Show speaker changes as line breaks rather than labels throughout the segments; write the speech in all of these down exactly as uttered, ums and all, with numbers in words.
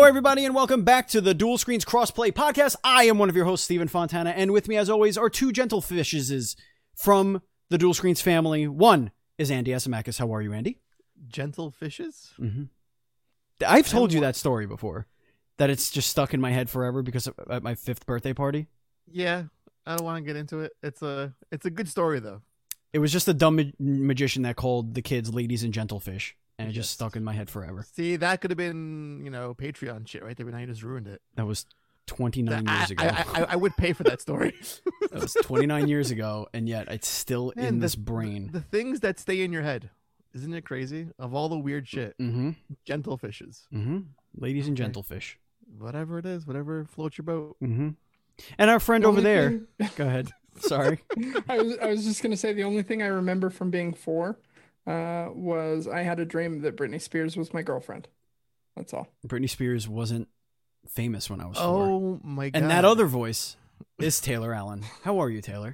everybody, and welcome back to the Dual Screens Crossplay Podcast. I am one of your hosts, Stephen Fontana, and with me, as always, are two gentle fishes from the Dual Screens family. One is Andy Asimakis. How are you, Andy?
Gentle fishes?
Mm-hmm. I've told you that story before, that it's just stuck in my head forever because of, at my fifth birthday party.
Yeah, I don't want to get into it. It's a it's a good story, though.
It was just a dumb ma- magician that called the kids ladies and gentlefish, and it
Yes.
just stuck in my head forever.
See, that could have been, you know, Patreon shit right there, but now you just ruined it.
That was twenty-nine
I,
years ago.
I, I, I would pay for that story.
That was twenty-nine years ago, and yet it's still
Man,
in
the-
this brain.
The things that stay in your head. Isn't it crazy? Of all the weird shit.
Mm-hmm.
Gentle fishes.
Mm-hmm. Ladies and
Okay.
gentlefish.
Whatever it is, whatever floats your boat.
Mm-hmm. And our friend
The
over
only
there.
thing-
Go ahead. Sorry.
I was I was just gonna say the only thing I remember from being four uh, was I had a dream that Britney Spears was my girlfriend. That's all.
Britney Spears wasn't famous when I was four.
Oh my god.
And that other voice is Taylor Allen. How are you, Taylor?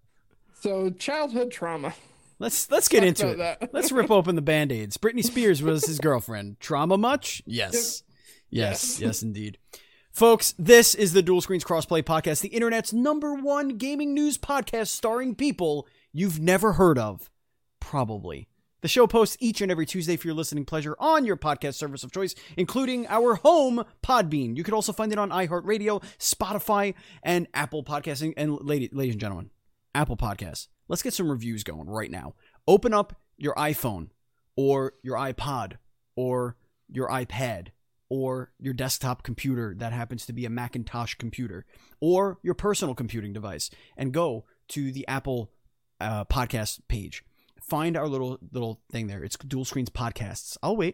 So childhood trauma.
Let's let's get
Talk
into it.
about that.
Let's rip open the band-aids. Britney Spears was his girlfriend. Trauma much? Yes. Yes,
Yeah.
yes indeed. Folks, this is the Dual Screens Crossplay Podcast, the internet's number one gaming news podcast starring people you've never heard of. Probably. The show posts each and every Tuesday for your listening pleasure on your podcast service of choice, including our home, Podbean. You can also find it on iHeartRadio, Spotify, and Apple Podcasting. And ladies, ladies and gentlemen, Apple Podcasts. Let's get some reviews going right now. Open up your iPhone or your iPod or your iPad or your desktop computer that happens to be a Macintosh computer or your personal computing device and go to the Apple uh, podcast page. Find our little little thing there. It's Dual Screens Podcasts. I'll wait.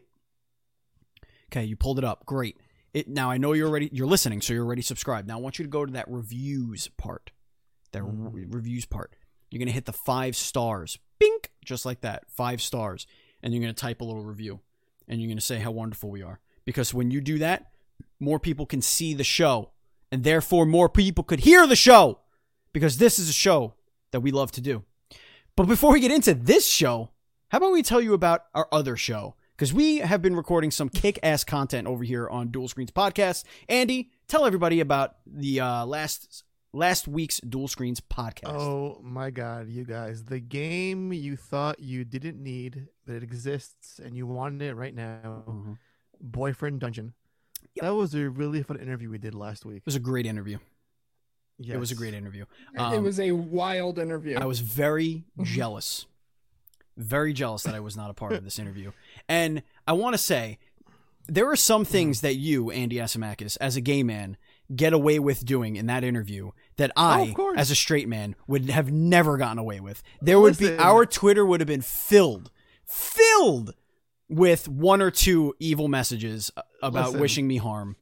Okay, you pulled it up. Great. It now I know you're already you're listening, so you're already subscribed. Now I want you to go to that reviews part. That re- reviews part. You're gonna hit the five stars. Bink! Just like that. Five stars. And you're gonna type a little review. And you're gonna say how wonderful we are. Because when you do that, more people can see the show. And therefore more people could hear the show. Because this is a show that we love to do. But before we get into this show, how about we tell you about our other show? Because we have been recording some kick-ass content over here on Dual Screens Podcast. Andy, tell everybody about the uh, last last week's Dual Screens Podcast.
Oh my god, you guys. The game you thought you didn't need, but it exists and you wanted it right now.
Mm-hmm.
Boyfriend Dungeon.
Yep.
That was a really fun interview we did last week.
It was a great interview.
Yes.
It was a great interview.
it
Um,
was a wild interview.
I was very jealous. Very jealous that I was not a part of this interview. And I want to say, there are some things that you, Andy Asimakis, as a gay man, get away with doing in that interview that I,
of course.
as a straight man, would have never gotten away with. There would be,
Listen.
our Twitter would have been filled, filled with one or two evil messages about
Listen.
wishing me harm.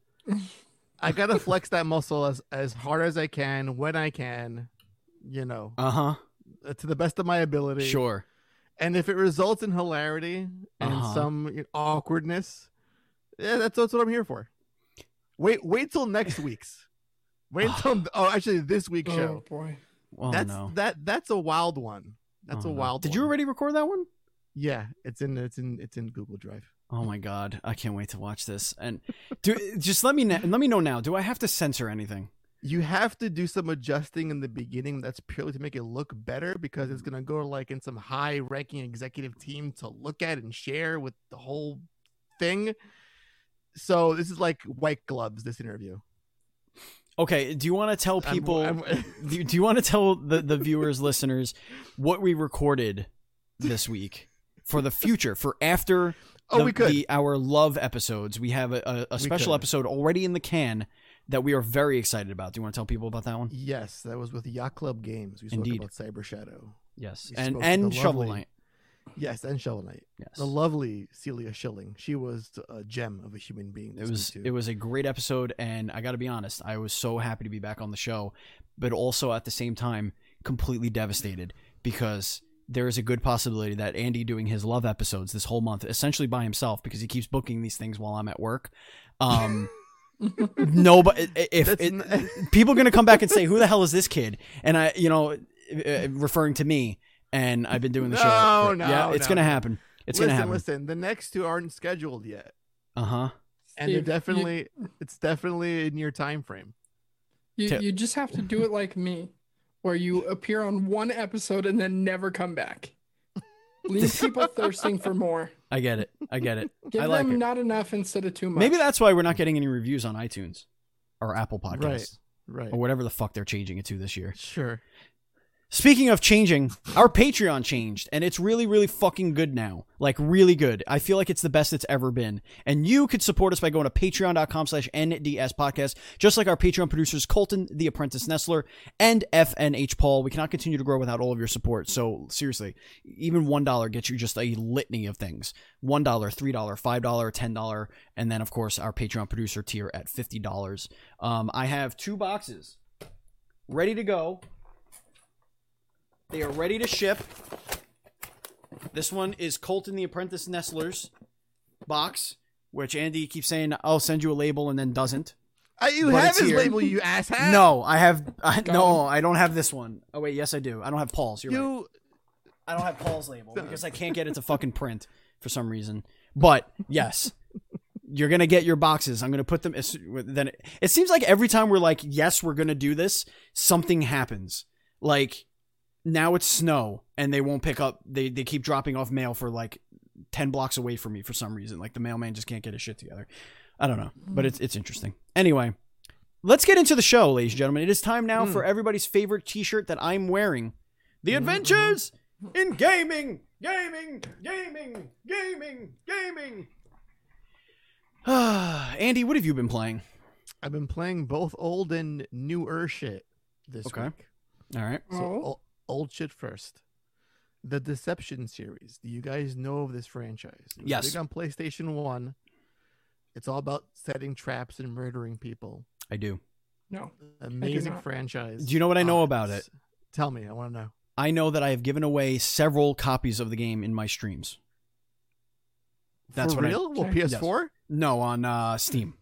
I gotta flex that muscle as as hard as I can when I can, you know,
Uh-huh.
uh, to the best of my ability.
Sure.
And if it results in hilarity and
Uh-huh.
some you know, awkwardness, yeah, that's that's what I'm here for. Wait, wait till next week's. Wait until oh, actually this week's
oh
show.
boy.
Oh,
that's
no.
that that's a wild one. That's
Oh,
a
no.
wild.
Did
one.
you already record that one?
Yeah, it's in it's in it's in Google Drive.
Oh my god, I can't wait to watch this. And do just let me kn- let me know now. Do I have to censor anything?
You have to do some adjusting in the beginning. That's purely to make it look better because it's gonna go like in some high-ranking executive team to look at and share with the whole thing. So this is like white gloves. This interview.
Okay, do you want to tell
I'm-
people
I'm-
do, you- do you want to tell the the viewers listeners what we recorded this week for the future for after
Oh,
the,
we could.
the our love episodes? We have a, a, a special
could.
episode already in the can that we are very excited about. Do you want to tell people about that one?
Yes, that was with Yacht Club Games. We spoke
Indeed.
about Cyber Shadow.
Yes,
We
and
spoke to
and
the
Shovel
lovely-
Knight.
Yes, and Shovel Knight.
Yes,
The lovely Celia Schilling. She was a gem of a human being. to
It was
speak to.
it was a great episode, and I got to be honest, I was so happy to be back on the show, but also at the same time completely devastated because there is a good possibility that Andy doing his love episodes this whole month, essentially by himself, because he keeps booking these things while I'm at work. Um, no, but if
That's
it,
n-
people are gonna come back and say, "Who the hell is this kid?" and I, you know, uh, referring to me, and I've been doing the show.
No,
for-
no,
yeah, it's
no,
gonna
no.
happen. It's
listen,
gonna happen.
listen. The next two aren't scheduled yet.
Uh huh.
and they're
Steve, you-
definitely it's definitely in your time frame.
You,
Tip.
you just have to do it like me, where you appear on one episode and then never come back. Leave people thirsting for more.
I get it. I get it.
Give
I like
them
it.
not enough instead of too much.
Maybe that's why we're not getting any reviews on iTunes or Apple Podcasts
Right. Right.
or whatever the fuck they're changing it to this year.
Sure.
Speaking of changing, our Patreon changed, and it's really, really fucking good now. Like, really good. I feel like it's the best it's ever been. And you could support us by going to patreon.com slash NDS podcast, just like our Patreon producers, Colton, the Apprentice Nestler, and F N H Paul. We cannot continue to grow without all of your support. So, seriously, even one dollar gets you just a litany of things. one dollar, three dollars, five dollars, ten dollars, and then, of course, our Patreon producer tier at fifty dollars. Um, I have two boxes ready to go. They are ready to ship. This one is Colton the Apprentice Nestler's box, which Andy keeps saying, I'll send you a label and then doesn't.
Uh, you
But
have
it's
his
here.
label, you asshat.
No, I have. I,
Go
no,
on.
I don't have this one. Oh, wait, yes, I do. I don't have Paul's. You're right.
You.
I don't have Paul's label because I can't get it to fucking print for some reason. But, yes. You're going to get your boxes. I'm going to put them. As, then it, it seems like every time we're like, yes, we're going to do this, something happens. Like, now it's snow and they won't pick up. They they keep dropping off mail for like ten blocks away from me for some reason. Like the mailman just can't get his shit together. I don't know, but it's it's interesting. Anyway, let's get into the show, ladies and gentlemen. It is time now
Mm.
for everybody's favorite t-shirt that I'm wearing. The Adventures in Gaming, Gaming, Gaming, Gaming, Gaming. Andy, what have you been playing?
I've been playing both old and newer shit this
Okay.
week.
All right.
So
Oh.
o- old shit first. The Deception series. Do you guys know of this franchise? It was
Yes.
Big on PlayStation One. It's all about setting traps and murdering people.
I do.
No.
Amazing
not.
franchise.
Do you know what I know
Uh,
about
s-
it?
Tell me. I want to know.
I know that I have given away several copies of the game in my streams. That's
For
what I-
real? Well,
Okay.
P S four?
No, on uh, Steam.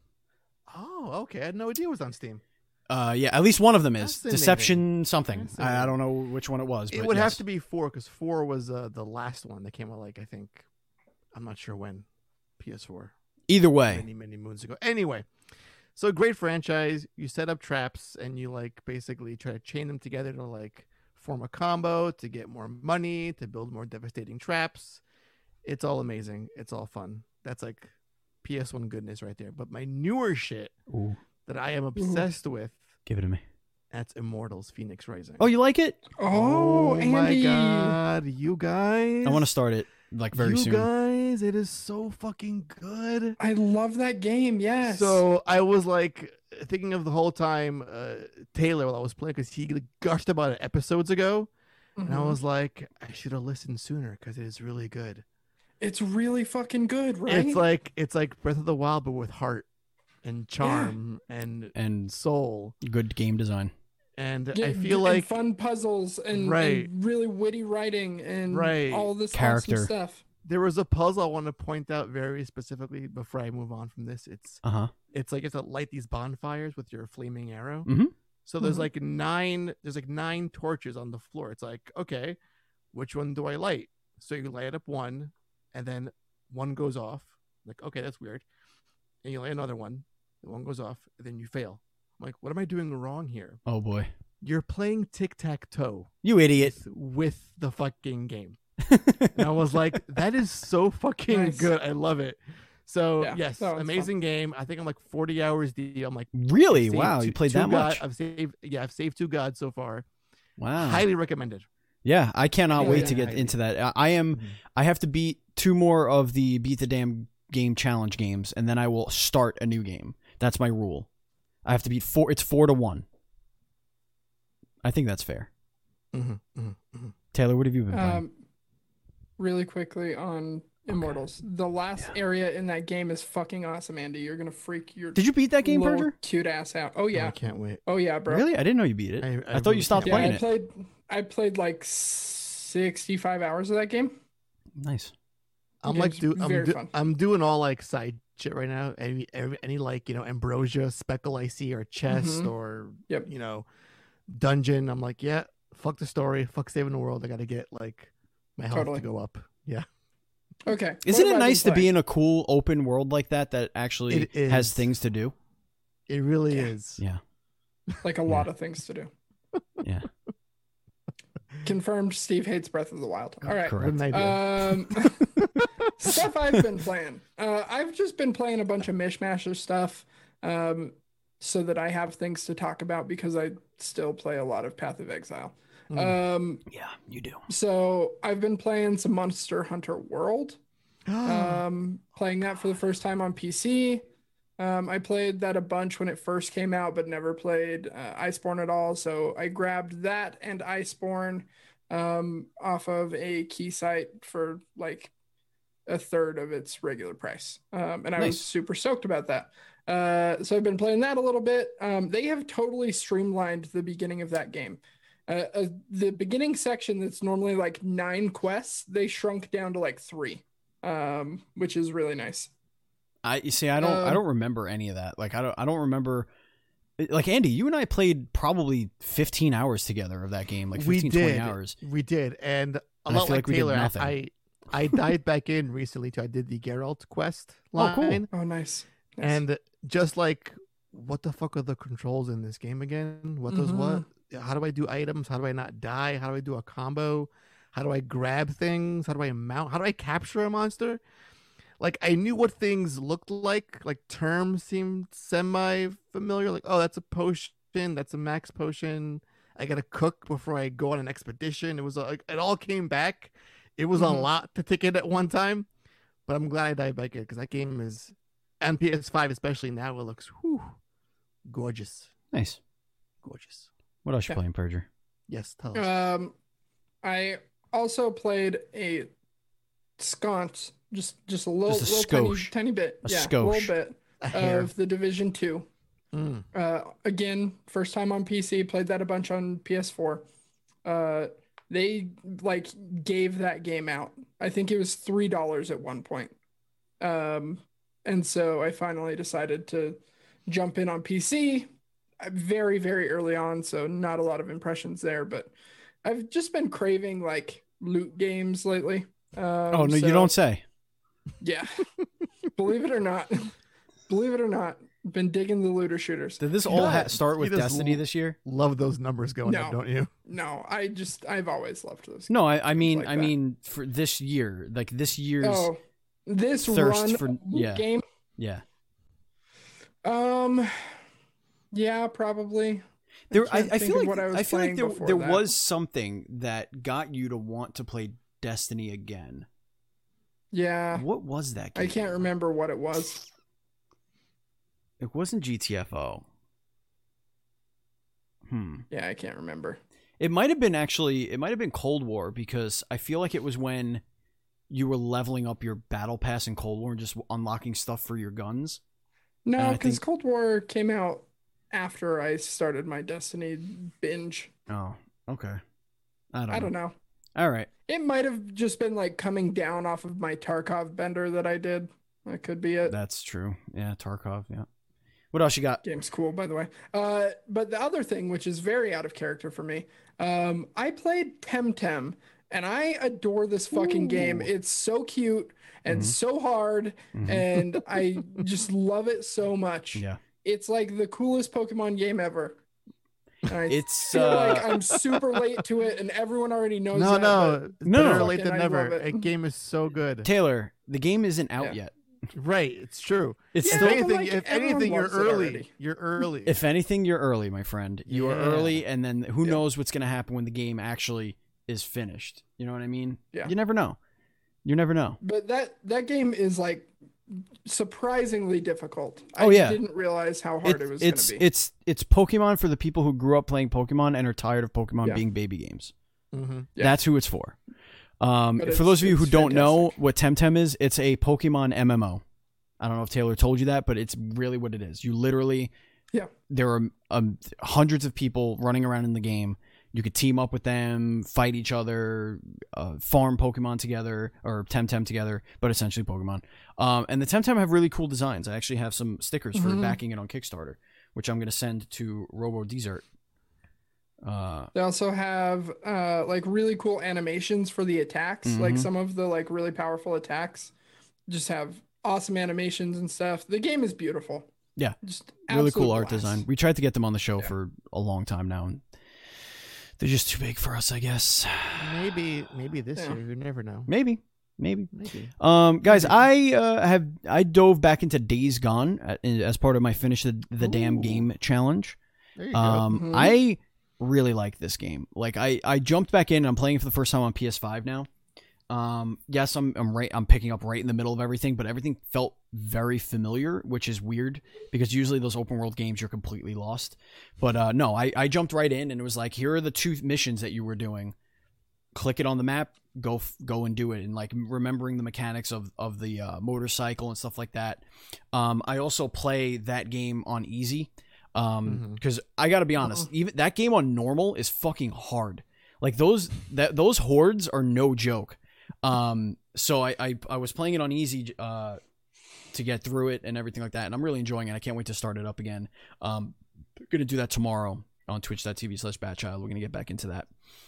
Oh, okay. I had no idea it was on Steam.
Uh, yeah, at least one of them is
Fascinating.
Deception something. I, I
Fascinating.
don't know which one it was.
It
but
would
yes.
have to be four because four was uh, the last one that came out. Like I think, I'm not sure when. P S four.
Either way.
Many many moons ago. Anyway, so great franchise. You set up traps and you like basically try to chain them together to like form a combo to get more money to build more devastating traps. It's all amazing. It's all fun. That's like P S one goodness right there. But my newer shit
Ooh,
that I am obsessed with,
give it to me.
that's Immortals Phoenix Rising.
Oh, you like it?
Oh, Andy.
my god, you guys!
I want to start it like very
you
soon.
guys, it is so fucking good.
I love that game. Yes.
So I was like thinking of the whole time uh, Taylor while I was playing because he gushed about it episodes ago, and I
Mhm.
was like, I should have listened sooner because it is really good.
It's really fucking good, right?
It's like it's like Breath of the Wild but with heart and charm and
And
soul,
good game design.
and
Yeah,
I feel
and
like
fun puzzles and,
Right.
and really witty writing and
Right.
all this
Character.
awesome stuff.
there was a puzzle I want to point out very specifically before I move on from this. It's
Uh huh.
it's like you have to light these bonfires with your flaming arrow.
Mhm.
So there's
Mhm.
like nine there's like nine torches on the floor. It's like, okay, which one do I light? So you light up one and then one goes off. Like, okay, that's weird. And you light another one, the one goes off, and then you fail. I'm like, what am I doing wrong here?
Oh boy,
You're playing tic-tac-toe
you idiot.
with, with the fucking game. And I was like, that is so fucking
Nice.
good. I love it. So
Yeah,
yes,
that one's
amazing game. I think I'm like forty hours deep. I'm like,
Really?
saved
Wow,
two-
you played
two
that
god-
much?
I've saved, yeah, I've saved two gods so far.
Wow.
Highly recommended.
Yeah, I cannot
Yeah,
wait
yeah,
to get
highly.
into that. I- I am.
Mhm.
I have to beat two more of the beat the damn game challenge games, and then I will start a new game. That's my rule. I have to beat four. It's four to one. I think that's fair.
Mhm, mhm, mhm.
Taylor, what have you been playing?
Um, really quickly on Immortals. The last area in that game is fucking awesome, Andy. You're gonna freak your
Did you beat that game,
little
Perger?
cute ass out. Oh
Oh,
yeah.
I can't wait.
Oh yeah, bro.
Really? I didn't know you beat it.
I-
I,
I
thought
really
you stopped
can't
Yeah,
playing
I
it.
played. I played like sixty-five hours of that game.
Nice.
I'm
Yeah,
like,
it's
do, I'm,
very
do,
fun.
I'm doing all like side shit right now. Any, every, any like, you know, Ambrosia, Speckle I C, or chest,
Mhm.
or,
Yep.
you know, dungeon. I'm like, yeah, fuck the story, fuck saving the world. I got to get like my health
Totally.
to go up. Yeah.
Okay.
Isn't
what
it
have I
nice
been
to be
playing?
in a cool open world like that that actually
It is.
has things to do?
It really
Yeah.
is.
Yeah.
Like a
Yeah.
lot of things to do.
Yeah.
Confirmed Steve hates Breath of the Wild. All right.
Correct.
What did I do?
Um, stuff I've been playing. Uh, I've just been playing a bunch of Mishmasher stuff um, so that I have things to talk about because I still play a lot of Path of Exile.
Mm.
Um,
Yeah, you do.
so I've been playing some Monster Hunter World. Um, playing that for the first time on P C. Um, I played that a bunch when it first came out, but never played uh, Iceborne at all. So I grabbed that and Iceborne um, off of a key site for like a third of its regular price. Um, and I
Nice.
was super stoked about that. Uh, so I've been playing that a little bit. Um, they have totally streamlined the beginning of that game. Uh, uh, the beginning section that's normally like nine quests, they shrunk down to like three, um, which is really nice.
I you see. I don't. I
Um,
don't remember any of that. Like I don't. I don't remember. Like Andy, you and I played probably fifteen hours together of that game. Like
we
fifteen,
did.
twenty hours.
We did, and a
And I
lot
feel
like,
like we did
Taylor,
nothing.
I I dived back in recently too. I did the Geralt quest
Oh,
line,
cool.
Oh, nice. Nice.
and just like, what the fuck are the controls in this game again? What does what? How do I do items? How do I not die? How do I do a combo? How do I grab things? How do I mount? How do I capture a monster? Like, I knew what things looked like. Like, terms seemed semi-familiar. Like, oh, that's a potion. That's a max potion. I gotta cook before I go on an expedition. It was like, it all came back. It was
Mhm.
a lot to take in at one time. But I'm glad I dived back in because that game is, on P S five especially now, it looks whew, gorgeous.
Nice.
Gorgeous.
What else you
Yeah.
playing, Perger?
Yes, tell us.
Um, I also played a sconce, just just a little,
Just a
little tiny,
skosh.
tiny bit,
A
yeah, a
skosh.
little bit
a hair.
of the Division Two.
Mm.
Uh, again, first time on P C, played that a bunch on P S four. Uh, they like gave that game out. I think it was three dollars at one point. Um, and so I finally decided to jump in on P C uh, very, very early on, so not a lot of impressions there, but I've just been craving like loot games lately. Um,
Oh no,
so-
you don't say.
Yeah. Believe it or not, believe it or not, been digging the looter shooters.
Did this all ha-
God,
start with
he does
Destiny
l-
this year?
Love those numbers going
No.
up, don't you?
No, I just I've always loved those.
No, I, I mean,
like
I
that.
mean, for this year, like this year's,
Oh, this
thirst
run
for-
loot
yeah.
game.
yeah.
Um, yeah, probably.
There,
trying
I,
to
I
think
feel
of
like
what I was
I feel like
playing
there
before
there
that.
was something that got you to want to play Destiny again.
Yeah,
What was that game?
I can't remember what it was.
It wasn't G T F O. Hmm.
Yeah, I can't remember.
It might have been actually. It might have been Cold War because I feel like it was when you were leveling up your battle pass in Cold War and just unlocking stuff for your guns. And
No,
I
because
think-
Cold War came out after I started my Destiny binge.
Oh, okay. I don't.
I don't know.
All right.
It might have just been like coming down off of my Tarkov bender that I did. That could be it.
That's true. Yeah, Tarkov. Yeah. What else you got?
Game's cool, by the way. Uh, but the other thing, which is very out of character for me, um, I played Temtem, and I adore this fucking game.
Ooh.
It's so cute and
Mhm.
so hard,
Mhm.
and I just love it so much.
Yeah.
It's like the coolest Pokemon game ever. And I
It's
feel
uh,
like I'm super late to it, and everyone already knows
No,
that.
no,
but
No,
better
no.
late than
Fucking I
never.
love it.
A game is so good.
Taylor. The game isn't out
Yeah.
yet.
Right, it's true.
It's
Yeah,
If
still.
but,
anything,
like,
if
everyone
anything, you're
loves it
early.
already.
You're early.
If anything, you're early, my friend. You are
Yeah.
early, and then who
Yeah.
knows what's going to happen when the game actually is finished. You know what I mean?
Yeah.
You never know. You never know.
But that that game is like surprisingly difficult.
Oh,
I
yeah.
didn't realize how hard
It-
it, was
it's
going to be.
it's it's Pokemon for the people who grew up playing Pokemon and are tired of Pokemon
Yeah.
being baby games.
mm-hmm.
Yeah.
That's who it's for. Um,
But
for
it's-
those of you who
it's
don't know
fantastic.
what Temtem is, it's a Pokemon M M O. I don't know if Taylor told you that, but it's really what it is. You literally,
Yeah.
there are um, hundreds of people running around in the game. You could team up with them, fight each other, uh, farm Pokemon together, or Temtem together, but essentially Pokemon. Um, and the Temtem have really cool designs. I actually have some stickers for
Mhm.
backing it on Kickstarter, which I'm going to send to Robo Desert. Uh,
They also have uh like really cool animations for the attacks. Like
Mhm.
some of the like really powerful attacks just have awesome animations and stuff. The game is beautiful.
Yeah.
Just
really cool
absolute
art
blast.
design. We tried to get them on the show
Yeah.
for a long time now, and they're just too big for us, I guess.
Maybe, maybe this
Yeah.
year. You never know.
Maybe, maybe.
Maybe.
Um, guys, I uh, have I dove back into Days Gone at- as part of my finish the, the damn
Ooh.
game challenge.
There you go.
Um,
Mhm.
I really like this game. Like I, I jumped back in and I'm playing it for the first time on P S five now. Um, yes, I'm I'm right I'm picking up right in the middle of everything, but everything felt very familiar, which is weird because usually those open world games you're completely lost. But uh, no, I, I jumped right in and it was like, here are the two missions that you were doing. Click it on the map, go f- go and do it, and like remembering the mechanics of of the uh, motorcycle and stuff like that. Um, I also play that game on easy. Um, because I gotta be honest,
Uh-uh.
even that game on normal is fucking hard. Like those that those hordes are no joke. Um, so I, I I was playing it on easy uh to get through it and everything like that, and I'm really enjoying it. I can't wait to start it up again. Um, gonna do that tomorrow on twitch.tv slash batchild. We're gonna get back into that.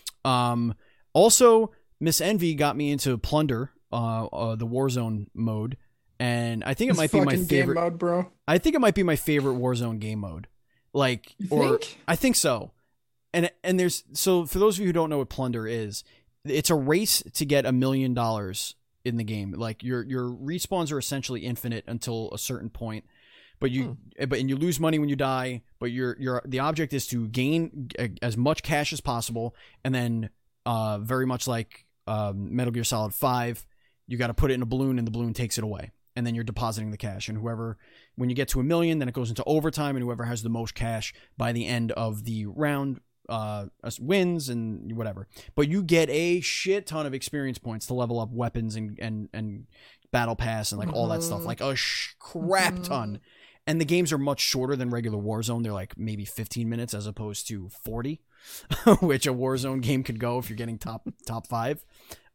Um, also Miss Envy got me into Plunder, uh, uh the Warzone mode, and I think it
This
might be my
fucking game
favorite.
mode, bro.
I think it might be my favorite Warzone game mode. Like,
You
or
think?
I think so. And and there's so for those of you who don't know what Plunder is, it's a race to get a million dollars in the game. Like your your respawns are essentially infinite until a certain point, but you but and you lose money when you die. But your your the object is to gain as much cash as possible, and then uh very much like um, Metal Gear Solid five, you got to put it in a balloon, and the balloon takes it away. And then you're depositing the cash, and whoever, when you get to a million, then it goes into overtime, and whoever has the most cash by the end of the round uh, wins and whatever. But you get a shit ton of experience points to level up weapons and and and battle pass and like all that stuff,
Mhm.
like a sh- crap
Mhm.
ton. And the games are much shorter than regular Warzone. They're like maybe fifteen minutes as opposed to forty, which a Warzone game could go if you're getting top top five.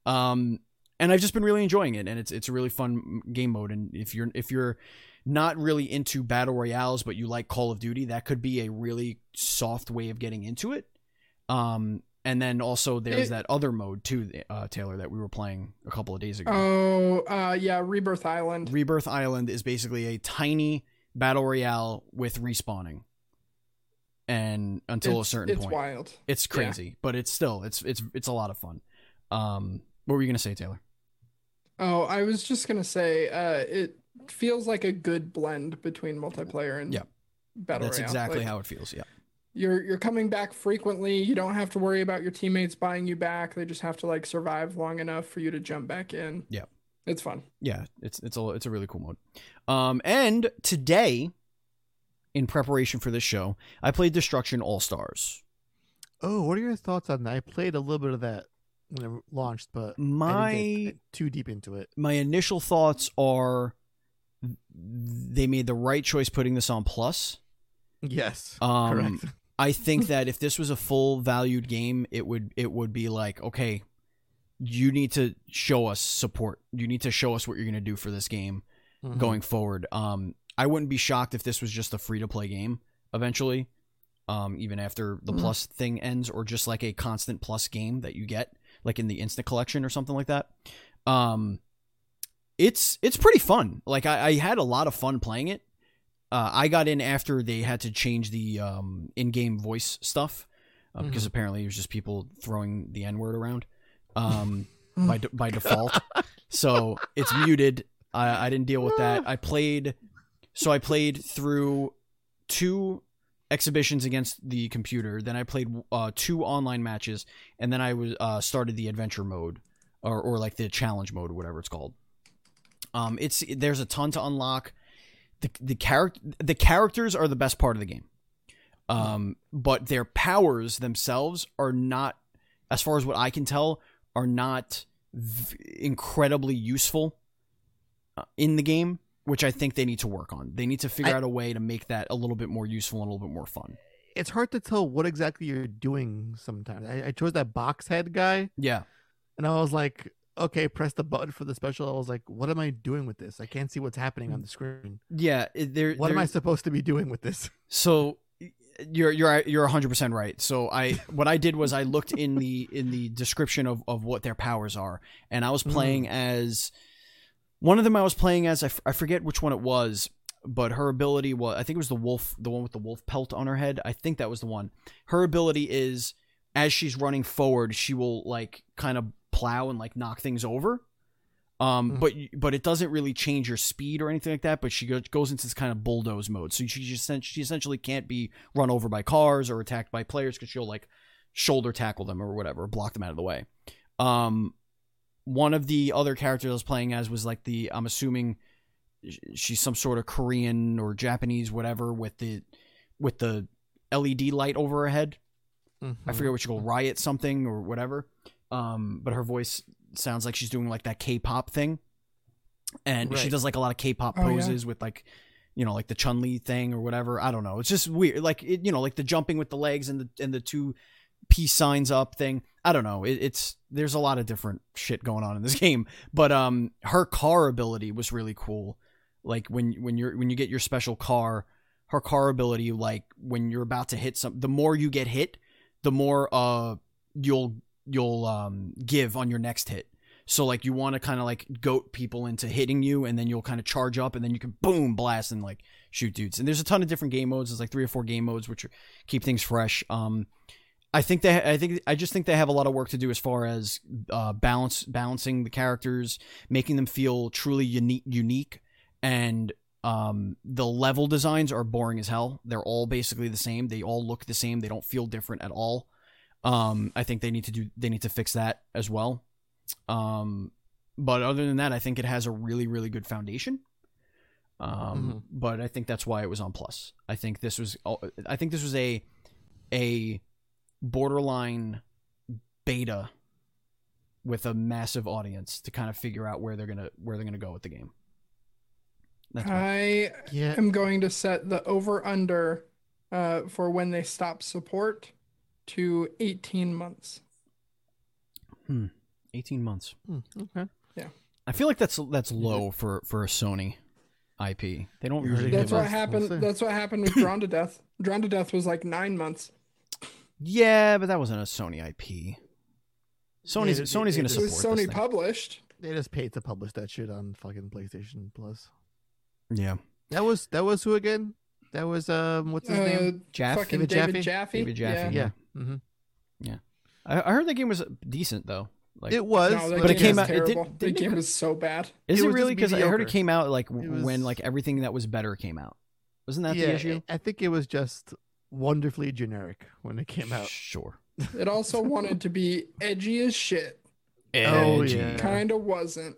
Um, and I've just been really enjoying it, and it's it's a really fun game mode. And if you're if you're not really into battle royales, but you like Call of Duty, that could be a really soft way of getting into it. Um, and then also there's
It-
that other mode too, uh, Taylor, that we were playing a couple of days ago.
Oh, uh, yeah, Rebirth Island.
Rebirth Island is basically a tiny battle royale with respawning, and until
it's,
a certain
it's
point,
wild.
it's crazy, but it's still it's it's it's a lot of fun. Um, what were you gonna say, Taylor?
Oh, I was just gonna say, uh, it feels like a good blend between multiplayer and
Yeah.
battle
That's
royale.
exactly
Like,
how it feels. Yeah.
you're you're coming back frequently. You don't have to worry about your teammates buying you back. They just have to like survive long enough for you to jump back in.
Yeah.
It's fun.
Yeah, it's it's a it's a really cool mode. Um, and today, in preparation for this show, I played Destruction All Stars.
Oh, what are your thoughts on that? I played a little bit of that when it launched, but I
My
didn't get too deep into it.
my initial thoughts are they made the right choice putting this on Plus.
Yes,
Um,
correct.
I think that if this was a full valued game, it would it would be like, okay, you need to show us support. You need to show us what you're going to do for this game
Mhm.
going forward. Um, I wouldn't be shocked if this was just a free to play game eventually, um, even after the
Mhm.
Plus thing ends, or just like a constant Plus game that you get, like in the Instant Collection or something like that. Um, it's it's pretty fun. Like I, I had a lot of fun playing it. Uh, I got in after they had to change the um, in-game voice stuff uh, because
Mhm.
apparently it was just people throwing the N-word around um, by de- by default. So it's muted. I, I didn't deal with that. I played, so I played through two exhibitions against the computer. Then I played uh, two online matches, and then I was uh, started the adventure mode, or or like the challenge mode, or whatever it's called. Um, it's there's a ton to unlock. The the character the characters are the best part of the game, um, but their powers themselves are not, as far as what I can tell, are not v- incredibly useful uh, in the game, which I think they need to work on. They need to figure
I-
out a way to make that a little bit more useful and a little bit more fun.
It's hard to tell what exactly you're doing sometimes. I, I chose that box head guy,
Yeah,
and I was like, okay, press the button for the special. I was like, what am I doing with this? I can't see what's happening on the screen.
yeah. it- There,
What am I
there's-
supposed to be doing with this?
So you're you're you're one hundred percent right. So I what I did was I looked in the in the description of, of what their powers are, and I was playing mm. as one of them. I was playing as I, f- I forget which one it was, but her ability was I think it was the wolf, the one with the wolf pelt on her head. I think that was the one. Her ability is as she's running forward, she will like kind of plow and like knock things over. Um, mm. but but it doesn't really change her speed or anything like that. But she goes into this kind of bulldoze mode, so she just she essentially can't be run over by cars or attacked by players because she'll like shoulder tackle them or whatever, block them out of the way. Um, one of the other characters I was playing as was like the I'm assuming she's some sort of Korean or Japanese whatever with the with the L E D light over her head. Mm-hmm. I forget what she called, Riot something or whatever. Um, but her voice sounds like she's doing like that K-pop thing, and right. she does like a lot of K-pop oh, poses yeah. with like, you know, like the Chun-Li thing or whatever. I don't know. It's just weird. Like it, you know, like the jumping with the legs and the and the two peace signs up thing. I don't know. It, it's there's a lot of different shit going on in this game, but um, her car ability was really cool. Like when when you're when you get your special car, her car ability, like when you're about to hit some, the more you get hit, the more uh you'll you'll um give on your next hit. So like you want to kind of like goat people into hitting you, and then you'll kind of charge up, and then you can boom blast and like shoot dudes. And there's a ton of different game modes. There's like three or four game modes which are, keep things fresh. Um, I think they I think I just think they have a lot of work to do as far as uh balance balancing the characters, making them feel truly unique unique. And um the level designs are boring as hell. They're all basically the same. They all look the same. They don't feel different at all. Um, I think they need to do, they need to fix that as well. Um, but other than that, I think it has a really, really good foundation. Um, mm-hmm. but I think that's why it was on Plus. I think this was, I think this was a, a borderline beta with a massive audience to kind of figure out where they're going to, where they're going to go with the game.
That's I yeah. am going to set the over under, uh, for when they stop support to eighteen months.
Hmm. eighteen months.
Hmm. Okay.
Yeah.
I feel like that's that's low for, for a Sony I P. They don't usually.
That's what happened. That's what happened with Drawn to Death. Drawn to Death was like nine months.
Yeah, but that wasn't a Sony I P. Sony's yeah, it, Sony's going to support.
It was Sony
this thing.
published.
They just paid to publish that shit on fucking PlayStation Plus.
Yeah.
That was that was who again? That was um what's his uh, name?
Jaff.
Fucking
David,
David
Jaffe.
Jaffe.
David Jaffe.
Yeah.
Yeah.
Yeah. Mm-hmm.
yeah. I, I heard the game was decent though. Like,
it was,
no,
but it came out.
Terrible.
It did,
the game was so bad.
Is
it,
it
was
really? Because I heard it came out like
was,
when like everything that was better came out. Wasn't that
yeah,
the issue?
I think it was just wonderfully generic when it came out.
Sure.
It also wanted to be edgy as shit.
Oh yeah.
Kind of wasn't.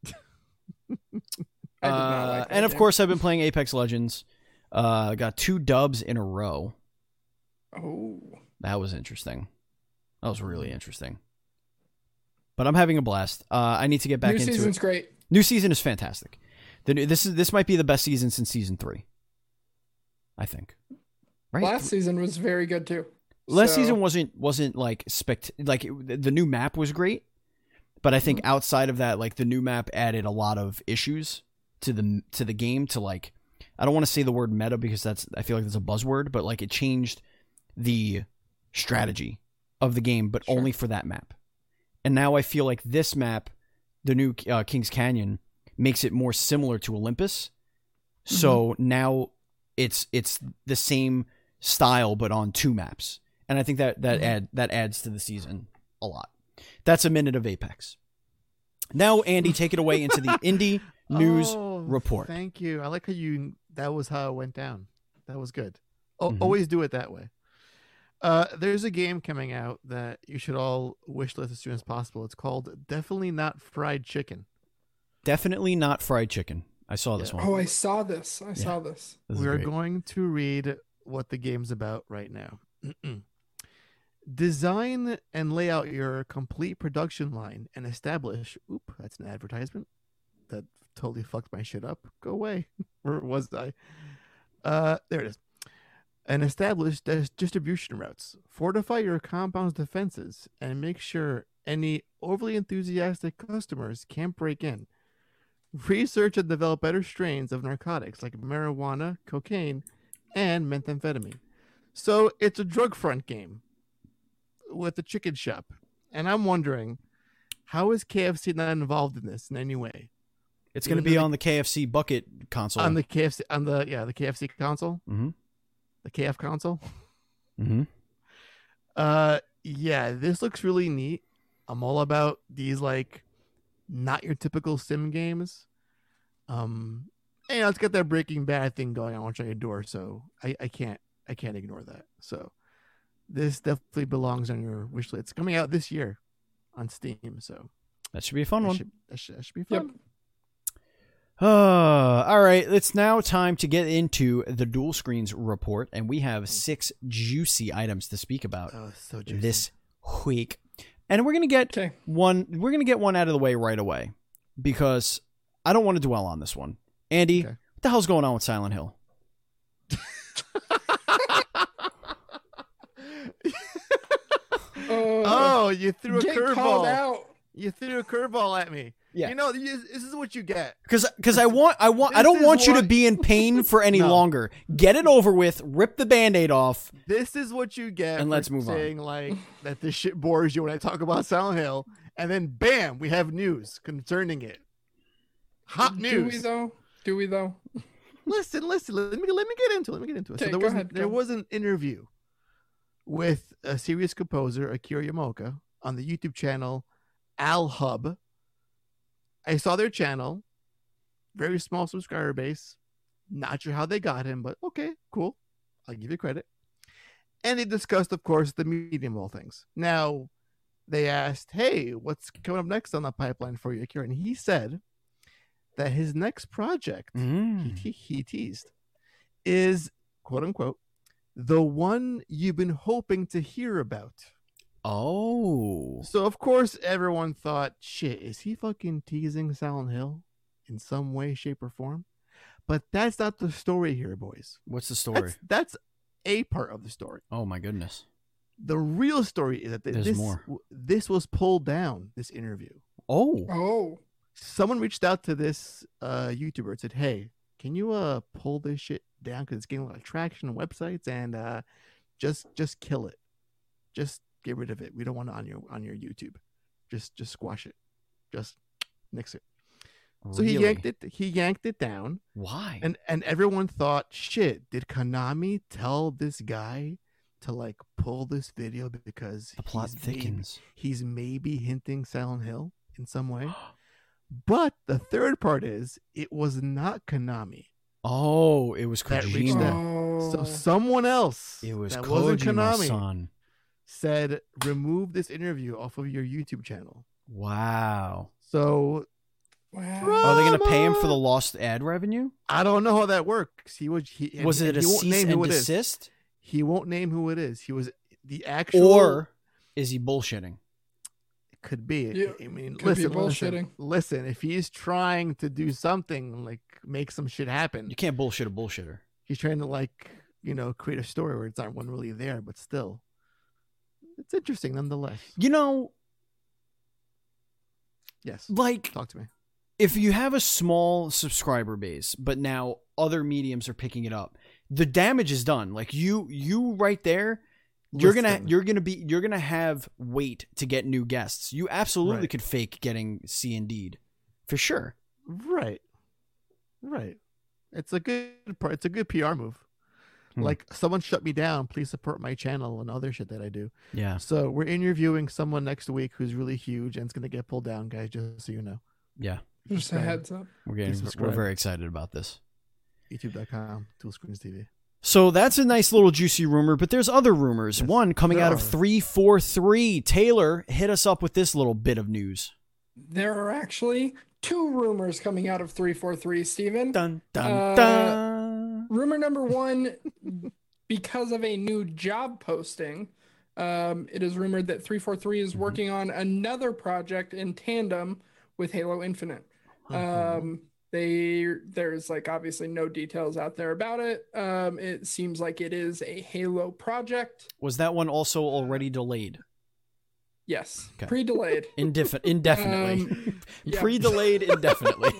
I did not like uh, and of game. course, I've been playing Apex Legends. Uh, got two dubs in a row.
Oh,
that was interesting. That was really interesting. But I'm having a blast. Uh, I need to get back
New
into it.
New season's great.
New season is fantastic. The new, this is this might be the best season since season three. I think. Right.
Last season was very good too.
Last
so...
season wasn't wasn't like spect like it, the new map was great, but I think mm-hmm. outside of that, like the new map added a lot of issues to the to the game. To like, I don't want to say the word meta because that's I feel like that's a buzzword, but like it changed the strategy of the game, but sure. only for that map. And now I feel like this map, the new uh, Kings Canyon, makes it more similar to Olympus. Mm-hmm. So now it's it's the same style but on two maps, and I think that that mm-hmm. add that adds to the season a lot. That's a minute of Apex. Now, Andy, take it away into the indie news
oh,
report.
Thank you. I like how you. That was how it went down. That was good. O-
Mm-hmm.
Always do it that way. Uh, there's a game coming out that you should all wish list as soon as possible. It's called Definitely Not Fried Chicken.
Definitely Not Fried Chicken. I saw this
Yeah.
one.
Oh, I saw this. I
Yeah.
saw this.
This is
We are
great.
going to read what the game's about right now. Design and lay out your complete production line and establish. Oop, that's an advertisement. That totally fucked my shit up. Go away. Where was I? Uh, there it is. And establish dis- distribution routes. Fortify your compound's defenses and make sure any overly enthusiastic customers can't break in. Research and develop better strains of narcotics like marijuana, cocaine, and methamphetamine. So it's a drug front game with a chicken shop. And I'm wondering, how is K F C not involved in this in any way?
It's going to be on the K F C bucket console.
On the K F C, on the, yeah, the K F C console?
Mm-hmm.
The K F console?
Mm-hmm.
Uh, yeah, this looks really neat. I'm all about these, like, not your typical sim games. Um, and, you know, it's got that Breaking Bad thing going on, which I adore, so I, I can't I can't ignore that. So this definitely belongs on your wish list. It's coming out this year on Steam, so
That should be a fun
that
one.
should, that should, that should be fun.
Yep.
Uh, all right, it's now time to get into the Dual Screens report, and we have six juicy items to speak about
Oh, so juicy.
this week. And we're gonna get
Okay.
one. We're gonna get one out of the way right away because I don't want to dwell on this one. Andy,
Okay.
what the hell's going on with Silent Hill?
Uh,
Oh, you threw a
get called
curveball.
out.
You threw a curveball at me.
Yeah.
You know, you- this is what you get.
Because because I want I want I
This
don't
is
want you to
what-
be in pain for any
No.
longer. Get it over with. Rip the Band-Aid off.
This is what you get.
And
for
let's move on.
saying like that this shit bores you when I talk about Silent Hill, and then bam, we have news concerning it. Hot
Do we
news.
though? Do we though?
Listen, listen. Let me let me get into it. Let me get into it.
Okay,
so there
go
was
ahead,
there
go.
was an interview with a serious composer, Akira Yamaoka, on the YouTube channel Al Hub. I saw their channel, very small subscriber base. Not sure how they got him, but okay, cool. I'll give you credit. And they discussed, of course, the medium of all things. Now, they asked, "Hey, what's coming up next on the pipeline for you, Akira?" And he said that his next project,
Mm.
he, te- he teased, is quote unquote the one you've been hoping to hear about.
Oh.
So of course everyone thought, shit, is he fucking teasing Silent Hill in some way, shape, or form? But that's not the story here, boys.
What's the story?
That's, that's a part of the story.
Oh my goodness.
The real story is that th-
There's
this
more.
this was pulled down. This interview.
Oh.
Oh,
Someone reached out to this uh, YouTuber and said, "Hey, can you uh pull this shit down because it's getting a lot of traction on websites and uh just just kill it, just get rid of it. We don't want it on your on your YouTube. Just just squash it, just nix it." So he
Really?
yanked it. He yanked it down,
Why?
and and everyone thought, "Shit, did Konami tell this guy to like pull this video because
the plot
he's maybe-
thickens.
he's maybe hinting Silent Hill in some way?" But the third part is it was not Konami.
Oh, it was
That reached
Kojima.
out.
oh.
So someone else
It was
that wasn't
Kojima
Konami
son.
said remove this interview off of your YouTube channel.
Wow.
So
Wow.
Are they going to pay him for the
Drama!
lost ad revenue?
I don't know how that works. He was he and-
Was it
and
a
he won't
cease
name
and
who it is.
desist?
He won't name who it is. He was the actual
Or is he bullshitting?
could be.
Yeah,
I mean,
could be
listen, listen,
bullshitting.
listen. If he's trying to do something like make some shit happen,
You can't bullshit a bullshitter.
he's trying to like you know create a story where it's not one really there, but still, it's interesting nonetheless.
You know,
Yes,
like
talk to me.
if you have a small subscriber base, but now other mediums are picking it up, the damage is done. Like you, you right there, you're gonna,
Listen.
you're gonna be, you're gonna have wait to get new guests. You absolutely
Right.
could fake getting C and D'd for sure.
Right, right. It's a good part. It's a good P R move.
Hmm.
Like someone shut me down. Please support my channel and other shit that I do.
Yeah.
So we're interviewing someone next week who's really huge and it's gonna get pulled down, guys. Just so you know,
Yeah.
Just a
subscribe.
heads up.
We're getting, we're
subscribe.
very excited about this.
YouTube dot com, Dual Screens T V.
So that's a nice little juicy rumor, but there's other rumors.
Yes,
One coming
there
out of
are.
three forty-three. Taylor, hit us up with this little bit of news.
There are actually two rumors coming out of three forty-three, Steven.
Dun dun
Uh,
dun.
Rumor number one, because of a new job posting, um, it is rumored that three forty-three is
Mhm.
working on another project in tandem with Halo Infinite. Um, they there's like obviously no details out there about it. Um, it seems like it is a Halo project.
Was that one also already delayed?
Yes,
Okay.
pre-delayed.
Indefi- indefinitely.
Um, yeah.
Pre-delayed indefinitely.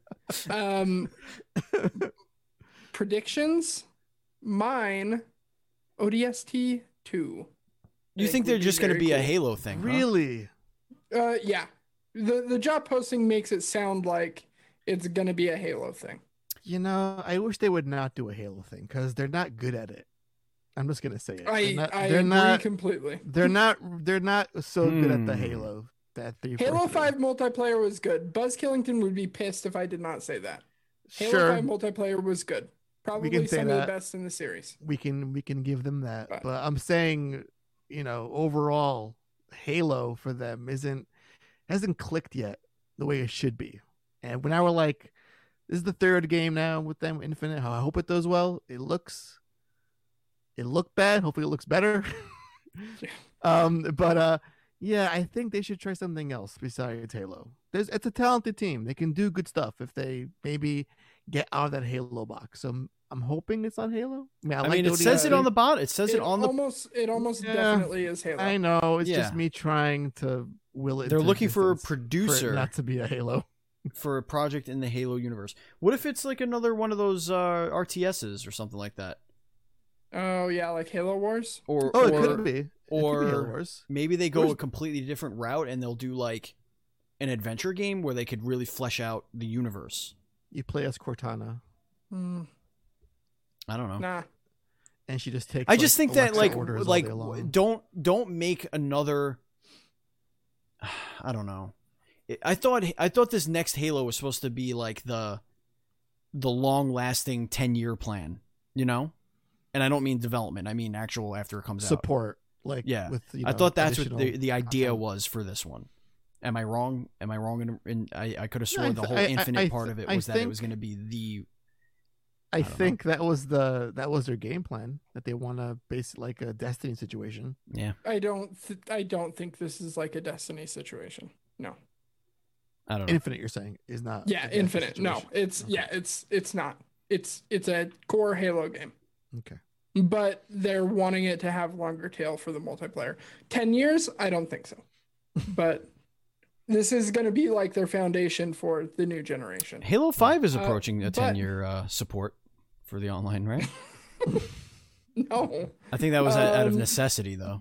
um, predictions. Mine O D S T two.
You think they're just going to be a Halo thing? Huh?
Really?
Uh, yeah. The the job posting makes it sound like it's going to be a Halo thing.
You know, I wish they would not do a Halo thing because they're not good at it. I'm just gonna say it.
I
they're not,
I
they're
agree
not,
completely.
They're not. They're not so good at the
Hmm.
Halo. That three.
Halo five multiplayer was good. Buzz Killington would be pissed if I did not say that. Halo
Sure,
five multiplayer was good. Probably
can say
some of the
that.
best in the series.
we can we can give them that.
But-
But I'm saying, you know, overall, Halo for them isn't hasn't clicked yet the way it should be. And when I were like, this is the third game now with them Infinite. I hope it does well. It looks, it looked bad. Hopefully, it looks better. um, but uh, yeah, I think they should try something else besides Halo. There's it's a talented team. They can do good stuff if they maybe get out of that Halo box. So I'm, I'm hoping it's on Halo. I mean, I,
I
like
mean, it
O D S T.
says it on the bottom. It says it,
It
on the.
almost it almost
Yeah.
definitely is Halo.
I know it's just
Yeah.
me trying to will it.
They're
into
looking for a
existence for it
producer.
not to be a Halo.
For a project in the Halo universe. What if it's like another one of those uh, R T Ss or something like that?
Oh yeah, like Halo Wars.
Or
Oh, it
or
could be. It could be
or-
Halo Wars.
maybe they go
Where's-
a completely different route and they'll do like an adventure game where they could really flesh out the universe.
You play as Cortana,
Hmm,
I don't know.
nah.
and she just takes.
I just
like,
think that
Alexa
like
orders all
like
day long.
don't don't make another. I don't know. It- I thought I thought this next Halo was supposed to be like the the long lasting ten year plan, you know, and I don't mean development. I mean actual after it comes out.
support. Like
Yeah.
with, you
I
know,
thought that's what
additional
the, the idea
content.
was for this one. Am I wrong? Am I wrong? In, in I, I could have
No, I
sworn the
th-
whole
I- I-
infinite
I
part
th-
of it
I
was that it
think-
was going to be the.
I,
don't know.
think that was the that was their game plan, that they want to base it like a Destiny situation.
Yeah,
I don't th- I don't think this is like a Destiny situation. No.
I don't know.
Infinite, you're saying, is not. a
Yeah,
Destiny
Infinite. No,
situation.
it's
Okay.
yeah, it's it's not. It's it's a core Halo game.
Okay.
But they're wanting it to have longer tail for the multiplayer. ten years? I don't think so. But this is going to be like their foundation for the new generation.
Halo Five is
Uh,
approaching a
but-
ten year uh, support for the online, right?
No.
I think that was out of
Um,
necessity, though.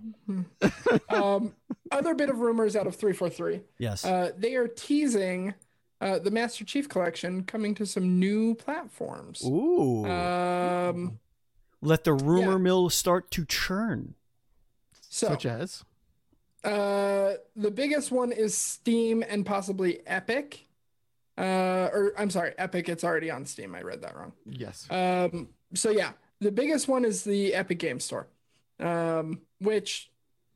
Um, other bit of rumors out of three forty-three.
Yes.
Uh, they are teasing uh, the Master Chief Collection coming to some new platforms.
Ooh.
Um,
Let the rumor
yeah.
mill start to churn.
so
Such as.
Uh, the biggest one is Steam and possibly Epic. Uh, or I'm sorry, Epic. It's already on Steam. I read that wrong.
Yes.
Um, so yeah, the biggest one is the Epic Game Store, um, which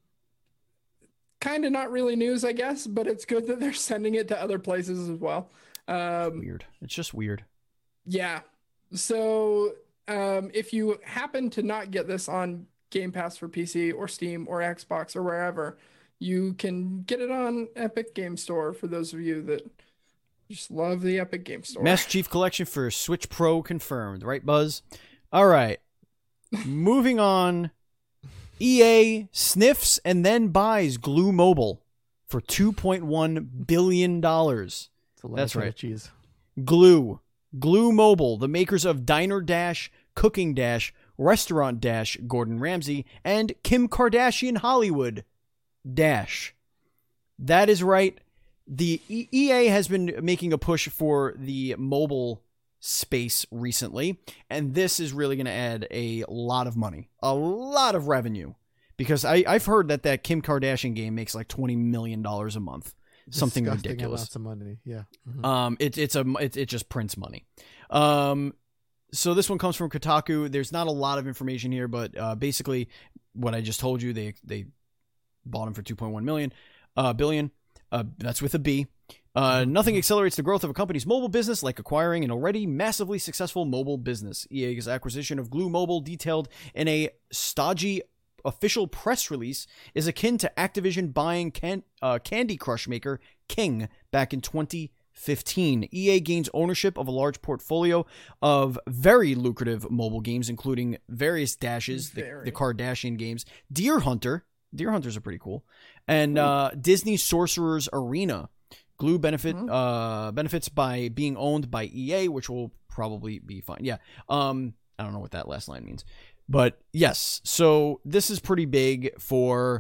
kind of not really news, I guess, but it's good that they're sending it to other places as well. Um,
Weird. It's just weird.
yeah. So um, if you happen to not get this on Game Pass for P C or Steam or Xbox or wherever, you can get it on Epic Game Store for those of you that just love the Epic Game Store.
Master Chief Collection for Switch Pro confirmed, right, Buzz? All right. Moving on. E A sniffs and then buys Glue Mobile for two point one billion dollars.
It's a lot
That's
of cheddar
right.
cheese.
Glue. Glue Mobile, the makers of Diner Dash, Cooking Dash, Restaurant Dash, Gordon Ramsay, and Kim Kardashian Hollywood Dash. That is right. The E- EA has been making a push for the mobile space recently, and this is really going to add a lot of money, a lot of revenue, because I, I've heard that that Kim Kardashian game makes like twenty million dollars a month. Something
Disgusting
ridiculous.
amounts of money. Yeah. Mhm.
Um, it, it's a it, it just prints money. Um, so this one comes from Kotaku. There's not a lot of information here, but uh, basically what I just told you, they they bought them for two point one million uh, billion. Uh, that's with a B. Uh, nothing accelerates the growth of a company's mobile business like acquiring an already massively successful mobile business. E A's acquisition of Glue Mobile, detailed in a stodgy official press release, is akin to Activision buying can, uh, Candy Crush maker King back in twenty fifteen. E A gains ownership of a large portfolio of very lucrative mobile games, including various dashes, the,
Very.
the Kardashian games, Deer Hunter. Deer Hunters are pretty cool. And uh, Disney Sorcerer's Arena. Glue benefit
Mhm.
uh, benefits by being owned by E A, which will probably be fine. Yeah. Um, I don't know what that last line means. But yes, so this is pretty big for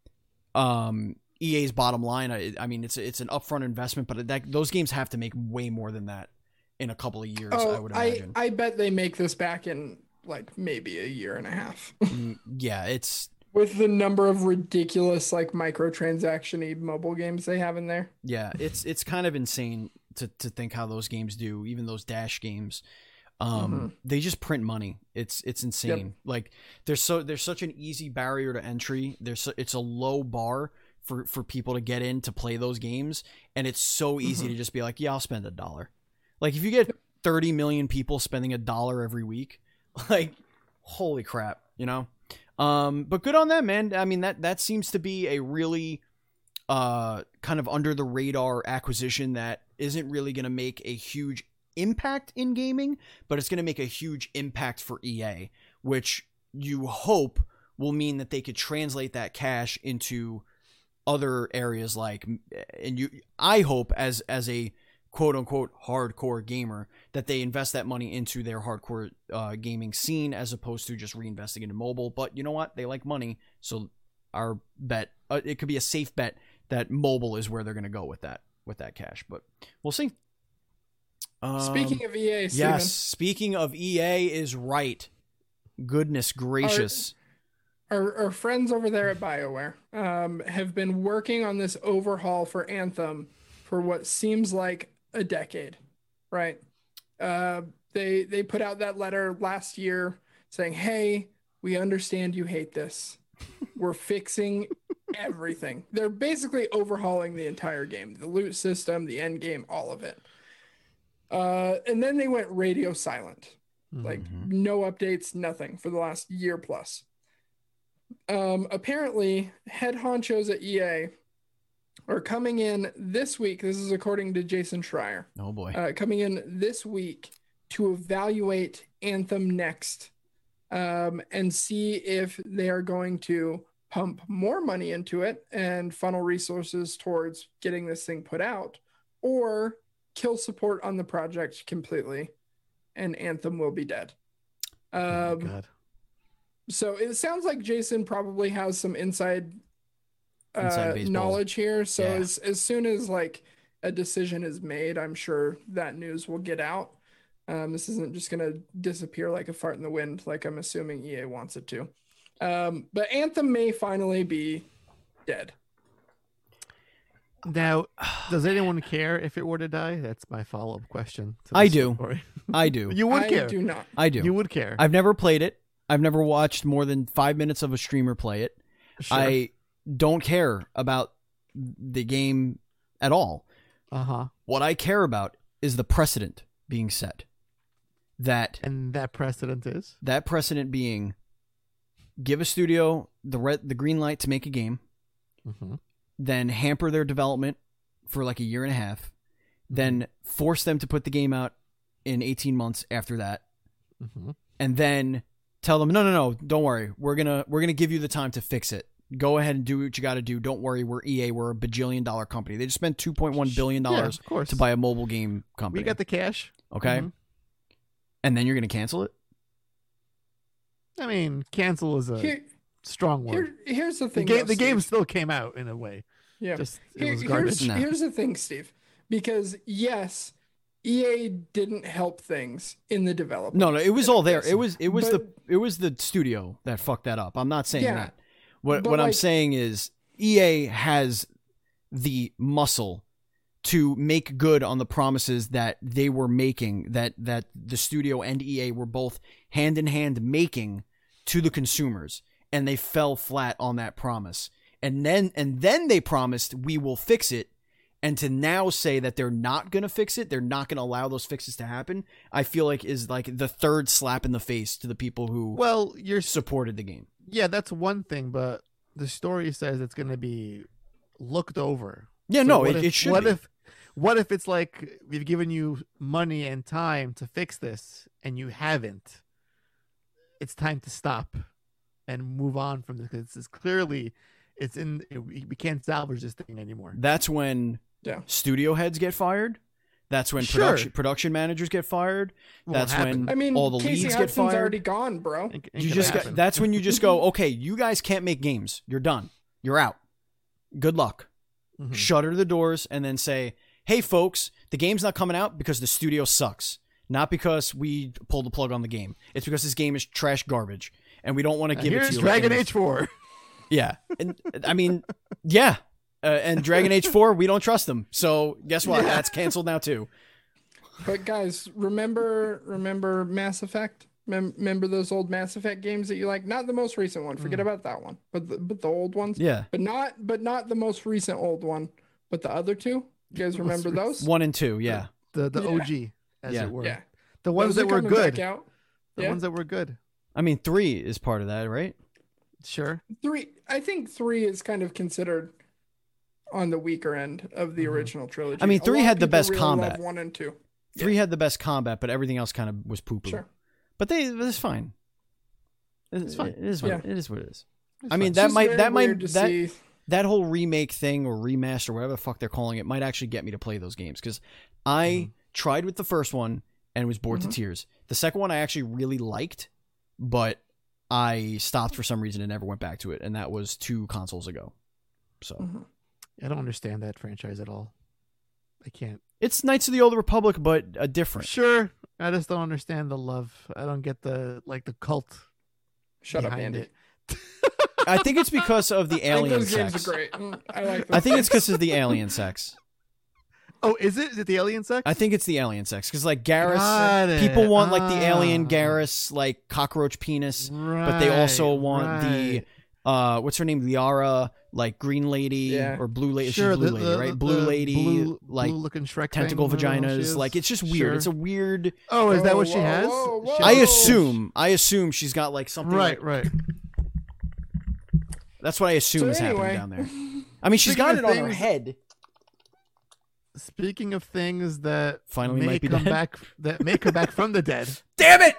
um, E A's bottom line. I, I mean, it's it's an upfront investment, but that, those games have to make way more than that in a couple of years.
Oh,
I would
I,
imagine.
I bet they make this back in like maybe a year and a half.
Mm, yeah, it's
With the number of ridiculous like microtransaction-y mobile games they have in there.
yeah, it's it's kind of insane to to think how those games do, even those Dash games. Um,
Mhm.
they just print money. It's it's insane.
Yep.
Like there's so there's such an easy barrier to entry. There's so, it's a low bar for for people to get in to play those games, and it's so easy
Mhm.
to just be like, yeah, I'll spend a dollar. Like if you get thirty million people spending a dollar every week, like holy crap, you know. Um, but good on them, man. I mean that that seems to be a really uh kind of under the radar acquisition that isn't really going to make a huge impact in gaming, but it's going to make a huge impact for E A, which you hope will mean that they could translate that cash into other areas like, and you I hope as as a quote unquote hardcore gamer that they invest that money into their hardcore uh, gaming scene as opposed to just reinvesting into mobile. But you know what? They like money, so our bet uh, it could be a safe bet that mobile is where they're going to go with that with that cash. But we'll see. Um,
Speaking of E A, Steven,
yes, speaking of E A is right. Goodness gracious.
our, our friends over there at BioWare um, have been working on this overhaul for Anthem for what seems like a decade, right? Uh, they they put out that letter last year saying, "Hey, we understand you hate this. We're fixing everything." They're basically overhauling the entire game, the loot system, the end game, all of it. Uh, and then they went radio silent, like
Mhm.
no updates, nothing for the last year plus. Um, apparently, head honchos at E A are coming in this week. This is according to Jason Schreier.
Oh boy.
Uh, coming in this week to evaluate Anthem Next um, and see if they are going to pump more money into it and funnel resources towards getting this thing put out, or kill support on the project completely and Anthem will be dead.
Oh my
Um,
God.
so it sounds like Jason probably has some inside,
Inside
uh,
baseball.
knowledge here. So
Yeah.
as, as soon as like a decision is made, I'm sure that news will get out. Um, this isn't just going to disappear like a fart in the wind, like I'm assuming E A wants it to. Um, but Anthem may finally be dead.
Now, does anyone care if it were to die? That's my follow-up question. to
I
this
do.
story.
I do.
You would
I
care.
do not.
I do.
You would care.
I've never played it. I've never watched more than five minutes of a streamer play it.
Sure.
I don't care about the game at all.
Uh-huh.
What I care about is the precedent being set. That
And that precedent is?
that precedent being give a studio the red the green light to make a game,
Mm-hmm.
then hamper their development for like a year and a half, then force them to put the game out in eighteen months after that,
Mm-hmm.
and then tell them, no, no, no, don't worry. We're going to we're going to give you the time to fix it. Go ahead and do what you got to do. Don't worry. We're E A. We're a bajillion dollar company. They just spent two point one billion dollars
Yeah, of course.
to buy a mobile game company.
We got the cash.
okay?
Mhm.
And then you're going to cancel it?
I mean, cancel is a
Here,
strong word.
here, here's the
the
thing.
game,
though,
the game
Steve.
still came out in a way.
Yeah.
Just it
Here-
was
here's,
garbage.
No.
here's the thing, Steve. Because yes, E A didn't help things in the development.
No, no, it was all there.
Yes.
It was it was
But-
the it was the studio that fucked that up. I'm not saying
Yeah.
that. What
But
what I'm
like-
saying is E A has the muscle to make good on the promises that they were making, that that the studio and E A were both hand in hand making to the consumers, and they fell flat on that promise. And then and then they promised we will fix it. And to now say that they're not going to fix it, they're not going to allow those fixes to happen, I feel like is like the third slap in the face to the people who
Well, you're
supported the game.
yeah, that's one thing, but the story says it's going to be looked over.
Yeah,
So
no,
what
it,
if,
it should
What
be.
if, what if it's like we've given you money and time to fix this, and you haven't? It's time to stop and move on from this. 'Cause This is clearly, it's in. We we can't salvage this thing anymore.
That's when
Yeah.
studio heads get fired. That's when
Sure.
production production managers get fired.
Won't
That's
happen.
when
I mean,
all the
Casey
leads get
Hudson's
fired.
already gone, bro.
Ain't- ain't
You
gonna
just got,
happen.
that's when you just go, okay, you guys can't make games. You're done. You're out. Good luck.
Mhm.
Shutter the doors and then say, hey, folks, the game's not coming out because the studio sucks. Not because we pulled the plug on the game. It's because this game is trash garbage, and we don't want to
And
give it
here's
to you.
Dragon
in-
Age four.
Yeah. And, I mean, yeah. Uh, and Dragon Age four, we don't trust them. So guess what?
Yeah.
That's canceled now, too.
But guys, remember remember Mass Effect? Mem- remember those old Mass Effect games that you like? Not the most recent one. Forget
Mm.
about that one. But the, but the old ones.
Yeah.
But not but not the most recent old one. But the other two. You guys
The most
remember those?
One and two, yeah.
The the
Yeah.
O G, as
Yeah.
it were.
Yeah.
The ones
Those are
that were
coming back
good.
out.
The
Yeah.
ones that were good.
I mean, three is part of that, right?
Sure.
Three. I think three is kind of considered on the weaker end of the
Mhm.
original trilogy.
I mean,
A
three
lot of
had the
people
best
really
combat.
love one and two.
Three had the best combat, but everything else kind of was poo-poo.
Sure.
But they, it's fine. It's,
It's fine.
It is what
Yeah.
it is. What it is.
It's
I mean,
fine.
that
It's just
might
very
that might
weird to
that
see.
that whole remake thing or remaster, whatever the fuck they're calling it, might actually get me to play those games because I
Mhm.
tried with the first one and was bored
Mhm.
to tears. The second one I actually really liked, but I stopped for some reason and never went back to it, and that was two consoles ago. So
Mhm.
I don't understand that franchise at all. I can't.
it's Knights of the Old Republic, but a different.
Sure. I just don't understand the love. I don't get the like the cult
Shut up,
behind
Andy.
it.
I think it's because of the
I think
alien
those games
sex.
are great. Mm, I like.
I think it's
those
because of the alien sex.
Oh, is it? Is it the alien sex?
I think it's the alien sex because like Garrus,
Got it.
people want like the alien
Ah.
Garrus like cockroach penis,
Right,
but they also want
right.
the uh what's her name, Liara, like green lady
Yeah.
or blue lady.
Sure,
She's blue
the,
lady,
the-
right?
the
Blue lady,
blue,
like
looking Shrek
tentacle
thing, whatever she
vaginas.
is.
Like it's just weird.
Sure.
It's a weird.
Oh, is that
Whoa,
what she
whoa,
has?
whoa,
She
whoa.
has-
I
Oh.
assume. I assume she's got like something.
Right,
like-
right.
That's what I assume
So
is
anyway,
happening down there. I mean, she's
Speaking
got
of
it on her
things-
head.
Speaking of things that
Finally
may
might be
come
dead.
back, that may come back from the dead.
Damn it!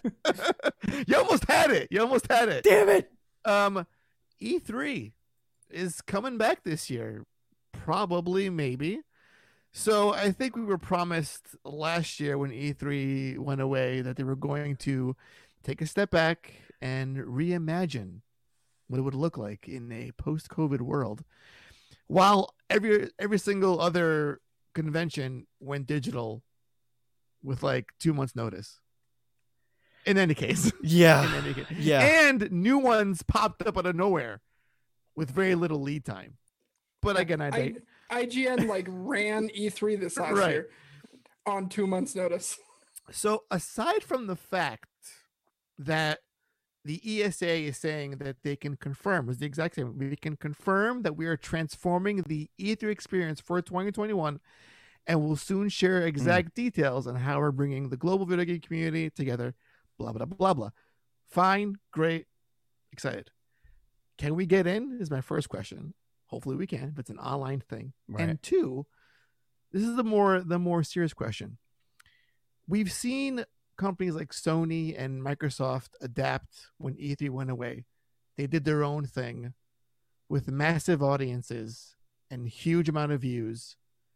You almost had it. You almost had it.
Damn it!
Um, E three is coming back this year. Probably, maybe. So I think we were promised last year when E three went away that they were going to take a step back and reimagine what it would look like in a post-COVID world. While every every single other convention went digital with like two months notice. In any case. In
Yeah,
any case.
yeah.
And new ones popped up out of nowhere with very little lead time. But again, I,
I, I G N like ran E three this last
Right.
year on two months' notice.
so aside from the fact that the E S A is saying that they can confirm, is the exact same. We can confirm that we are transforming the E three experience for twenty twenty-one and will soon share exact details on how we're bringing the global video game community together. Blah, blah, blah, blah. Fine, great, excited. Can we get in? Is my first question. Hopefully we can, if it's an online thing.
Right.
And two, this is the more the more serious question. We've seen companies like Sony and Microsoft adapt when E three went away. They did their own thing with massive audiences and huge amount of views.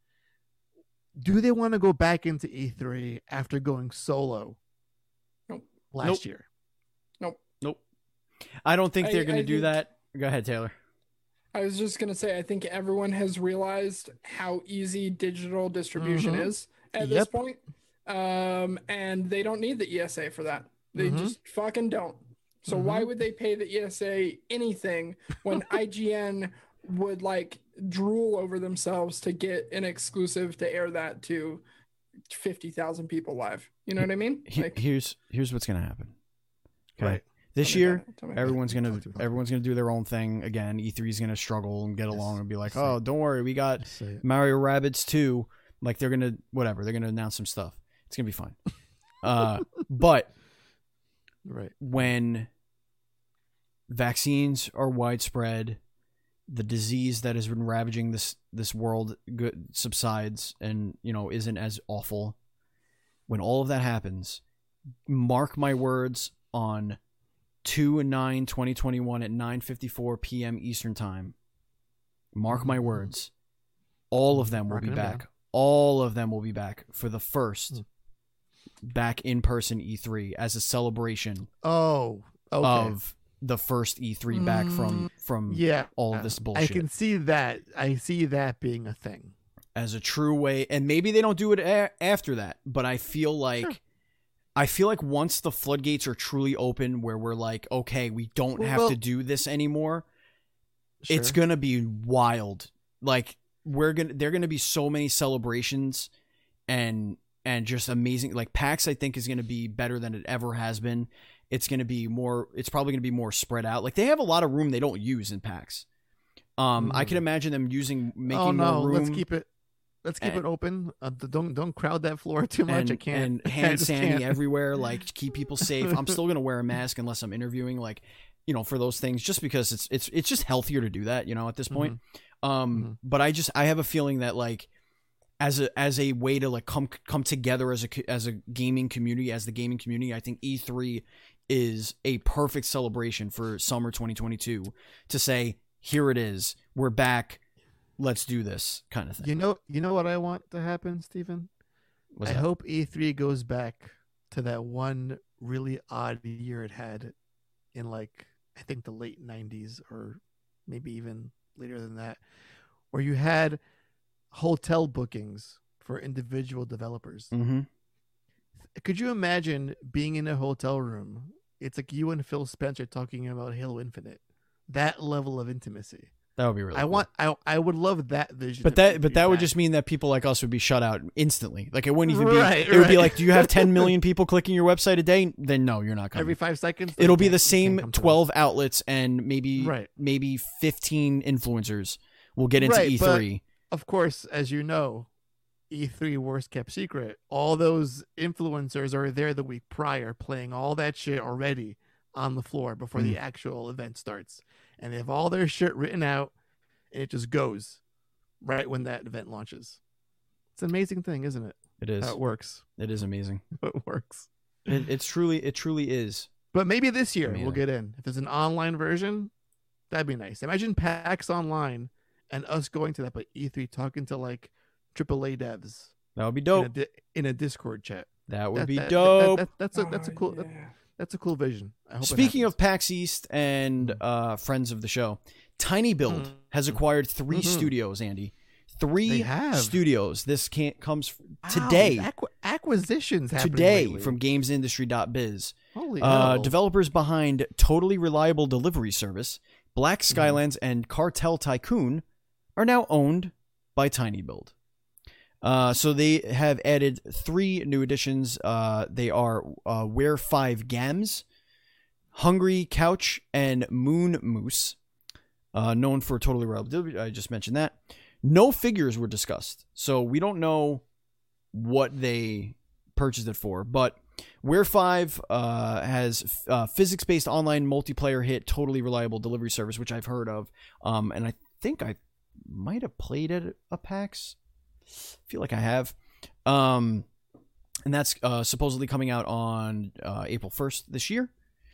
Do they want to go back into E three after going solo
Nope.
last
Nope.
year?
Nope. I don't think
I-
they're going
I
to do
think-
that. Go ahead, Taylor.
I was just gonna say, I think everyone has realized how easy digital distribution
Mhm.
is at
Yep.
this point. Um, and they don't need the E S A for that. They
Mhm.
just fucking don't. So why
Mhm.
would they pay the E S A anything when I G N would like drool over themselves to get an exclusive to air that to fifty thousand people live? You know what I mean?
He-
Like
here's here's what's going to happen. Okay.
Right.
This
tell me
year,
about it, tell me about it.
everyone's gonna
Talk to me, talk to me.
everyone's gonna do their own thing again. E three is gonna struggle and get
Yes,
along and be like,
say
oh,
it.
don't worry, we got
Say it.
Mario Rabbids two. Like they're gonna whatever, they're gonna announce some stuff. It's gonna be fine. uh, but
Right.
when vaccines are widespread, the disease that has been ravaging this this world good, subsides and you know isn't as awful. When all of that happens, mark my words on two nine twenty twenty-one at nine fifty-four p.m. Eastern time. Mark my words. All of them will be
Marking it
back
down.
all of them will be back for the first
Mm.
back in person E three as a celebration
Oh, okay.
of the first E three back from from
yeah,
all of this bullshit.
I can see that. I see that being a thing.
As a true way, and maybe they don't do it a- after that, but I feel like
Sure.
I feel like once the floodgates are truly open, where we're like, okay, we don't
Well,
have
well-
to do this anymore, it's
Sure.
gonna be wild. Like we're gonna, there are gonna be so many celebrations, and and just amazing. Like PAX, I think is gonna be better than it ever has been. It's gonna be more. It's probably gonna be more spread out. Like they have a lot of room they don't use in PAX. Um, I
Mm.
can imagine them using making
oh no,
more room.
let's keep it. Let's keep
and-
it open. Uh, th- don't don't crowd that floor too much.
and,
I can't.
and
I
hand
just
sandy
can't.
everywhere, like keep people safe. I'm still gonna wear a mask unless I'm interviewing, like, you know, for those things, just because it's it's it's just healthier to do that, you know, at this point. Um,
Mhm.
but I just I have a feeling that like as a as a way to like come come together as a co- as a gaming community, as the gaming community, I think E three is a perfect celebration for summer twenty twenty-two to say, here it is, we're back, let's do this kind of thing.
You know, you know what I want to happen, Stephen?
What's
I
that?
hope E three goes back to that one really odd year it had in like I think the late nineties or maybe even later than that, where you had hotel bookings for individual developers.
Mm-hmm.
Could you imagine being in a hotel room? It's like you and Phil Spencer talking about Halo Infinite. That level of intimacy.
That would be really
I
cool.
want. I I would love that vision.
But
of
that,
E
but
three
that would
back.
just mean that people like us would be shut out instantly. Like it wouldn't even be.
Right,
it would be
right.
like, do you have ten million people clicking your website a day? Then no, you're not coming.
every five seconds.
It'll be
you
the
can't- you can't
same
come to us.
twelve outlets and maybe
Right.
maybe fifteen influencers will get into
Right,
E
but-
three.
Of course, as you know, E three worst kept secret. All those influencers are there the week prior, playing all that shit already on the floor before
Mm.
the actual event starts, and they have all their shit written out, and it just goes right when that event launches. It's an amazing thing, isn't it?
It is.
How it works.
It is amazing.
It works.
It, it's truly. It truly is.
But maybe this year
Amazing.
we'll get in. If there's an online version, that'd be nice. Imagine PAX Online and us going to that, but E three talking to like triple A devs
That would be
in, a
dope.
di- in a Discord chat.
That would
That-
be
that- that-
dope.
that- that's a that's a
Oh,
cool that-
yeah.
that's a cool vision. I hope it
Speaking of
happens.
PAX East and
Mhm.
uh, friends of the show, Tiny Build
Mhm.
has acquired 3
Mhm.
studios. Andy, three
They have.
studios. This can't comes
Wow,
today.
acqu- acquisitions happening
today
lately.
from games industry dot biz.
Holy
Uh,
hell.
developers behind Totally Reliable Delivery Service, Black
Mm-hmm.
Skylands, and Cartel Tycoon are now owned by Tiny Build. Uh, so they have added three new additions. Uh, they are uh, Where Five Gams, Hungry Couch, and Moon Moose, uh, known for Totally Reliable Delivery. I just mentioned that. No figures were discussed, so we don't know what they purchased it for. But Where Five uh, has uh, physics-based online multiplayer hit Totally Reliable Delivery Service, which I've heard of, um, and I think I might have played at a PAX. I feel like I have. Um, and that's uh, supposedly coming out on uh, April first this year.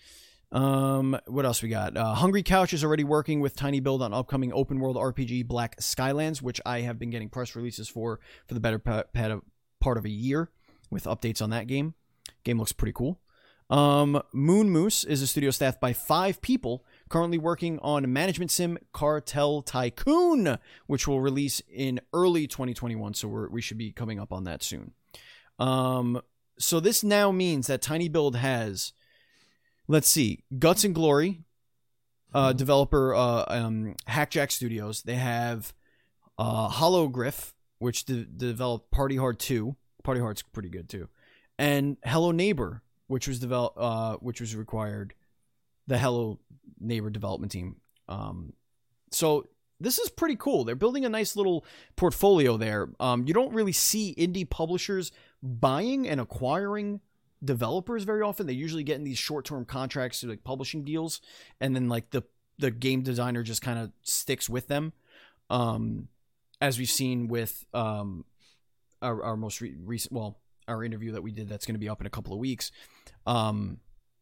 Um, what else we got? Uh, Hungry Couch is already working with Tiny Build on upcoming open world R P G Black Skylands, which I have been getting press releases for for the better pa- pa- part of a year with updates on that game. Game looks pretty cool. Um, Moon Moose is a studio staffed by five people currently working on management sim Cartel Tycoon, which will release in early twenty twenty-one. So we're, we should be coming up on that soon. Um, so this now means that Tiny Build has, let's see, Guts and Glory, uh, developer uh, um, Hackjack Studios. They have uh, Hologryph, which de- developed Party Hard two. Party Hard's pretty good too, and Hello Neighbor, which was developed, uh, which was required, the Hello Neighbor development team. Um, so this is pretty cool. They're building a nice little portfolio there. Um, you don't really see indie publishers buying and acquiring developers very often. They usually get in these short-term contracts, like publishing deals, and then like the the game designer just kind of sticks with them. Um, as we've seen with um, our, our most re- recent, well, our interview that we did that's going to be up in a couple of weeks. Um,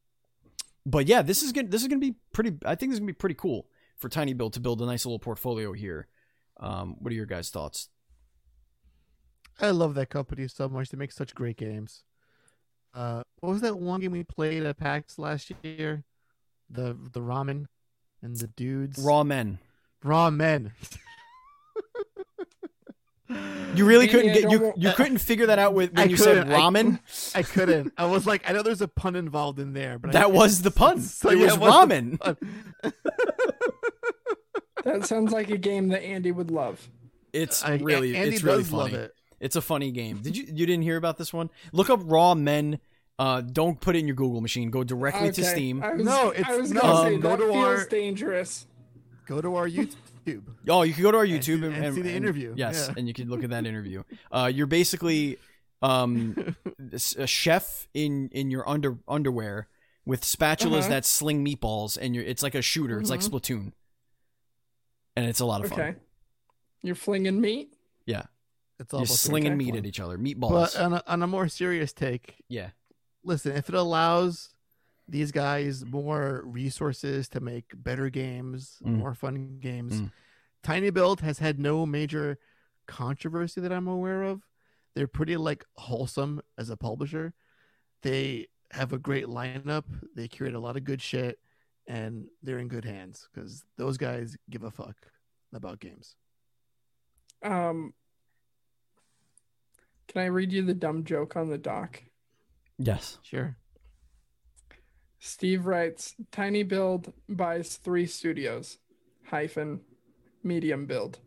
but yeah, this is gonna this is gonna be pretty. I think this is gonna be pretty cool for Tiny Build to build a nice little portfolio here. Um, what are your guys' thoughts?
I love that company so much. They make such great games. Uh, what was that one game we played at PAX last year? The the ramen and the dudes.
Raw Men.
Raw Men.
You really
Andy,
couldn't
I
get
don't
you
want-
you couldn't figure that out with when
I
you said
couldn't. I-
ramen.
I couldn't. I was like, I know there's a pun involved in there, but I,
That was the pun.
So,
It
yeah,
was
was the
ramen.
pun.
That sounds like a game that Andy would love.
It's
I-
really
Andy
it's really
does love
funny.
it.
It's a funny game. Did you you didn't hear about this one? Look up Raw Men. Uh, don't put it in your Google machine. Go directly to
Okay,
Steam.
I was,
No, it's-
I was
no,
gonna say
um,
go
that
to
feels
our-
dangerous.
Go to our YouTube.
Oh, you can go to our
And
YouTube
see-
and,
and see the interview.
Yes,
Yeah.
and you can look at that interview. Uh, you're basically um, a chef in in your under underwear with spatulas
Uh-huh.
that sling meatballs, and you're it's like a shooter. It's like
Mhm.
Splatoon, and it's a lot of fun.
Okay. You're flinging meat?
Yeah,
It's all
you're
about the
slinging
tech
meat
one.
at each other, meatballs.
But on a, on a more serious take,
yeah,
listen, if it allows these guys more resources to make better games,
Mm.
more fun games,
Mm.
Tiny Build has had no major controversy that I'm aware of. They're pretty like wholesome as a publisher. They have a great lineup. They curate a lot of good shit, and they're in good hands because those guys give a fuck about games.
Um, can I read you the dumb joke on the doc?
yes.
Sure.
Steve writes, Tiny Build buys three studios, hyphen, medium build.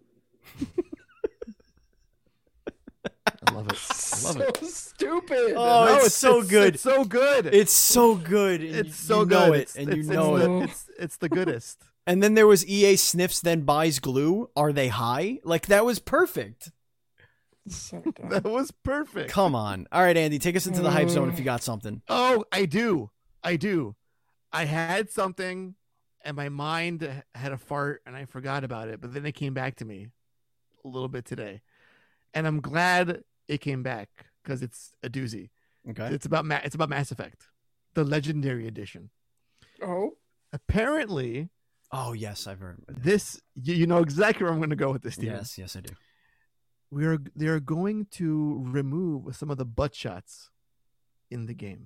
I love it. I love
so
it.
stupid.
Oh,
No,
it's so good.
It's so good.
It's so good. And
It's
you,
so
you know
good.
it,
It's,
and
it's,
you
it's
know
the,
it.
It's it's the goodest.
And then there was E A sniffs, then buys glue. Are they high? Like that was perfect.
So dumb.
That was perfect.
Come on. All right, Andy, take us into the hype zone if you got something.
Oh, I do. I do. I had something and my mind had a fart and I forgot about it, but then it came back to me a little bit today. And I'm glad it came back because it's a doozy.
Okay.
It's about Ma- it's about Mass Effect, the Legendary Edition.
Oh,
Apparently,
Oh yes, I've heard.
this you, you know exactly where I'm going to go with this, Steven.
Yes, yes, I do.
We are they are going to remove some of the butt shots in the game.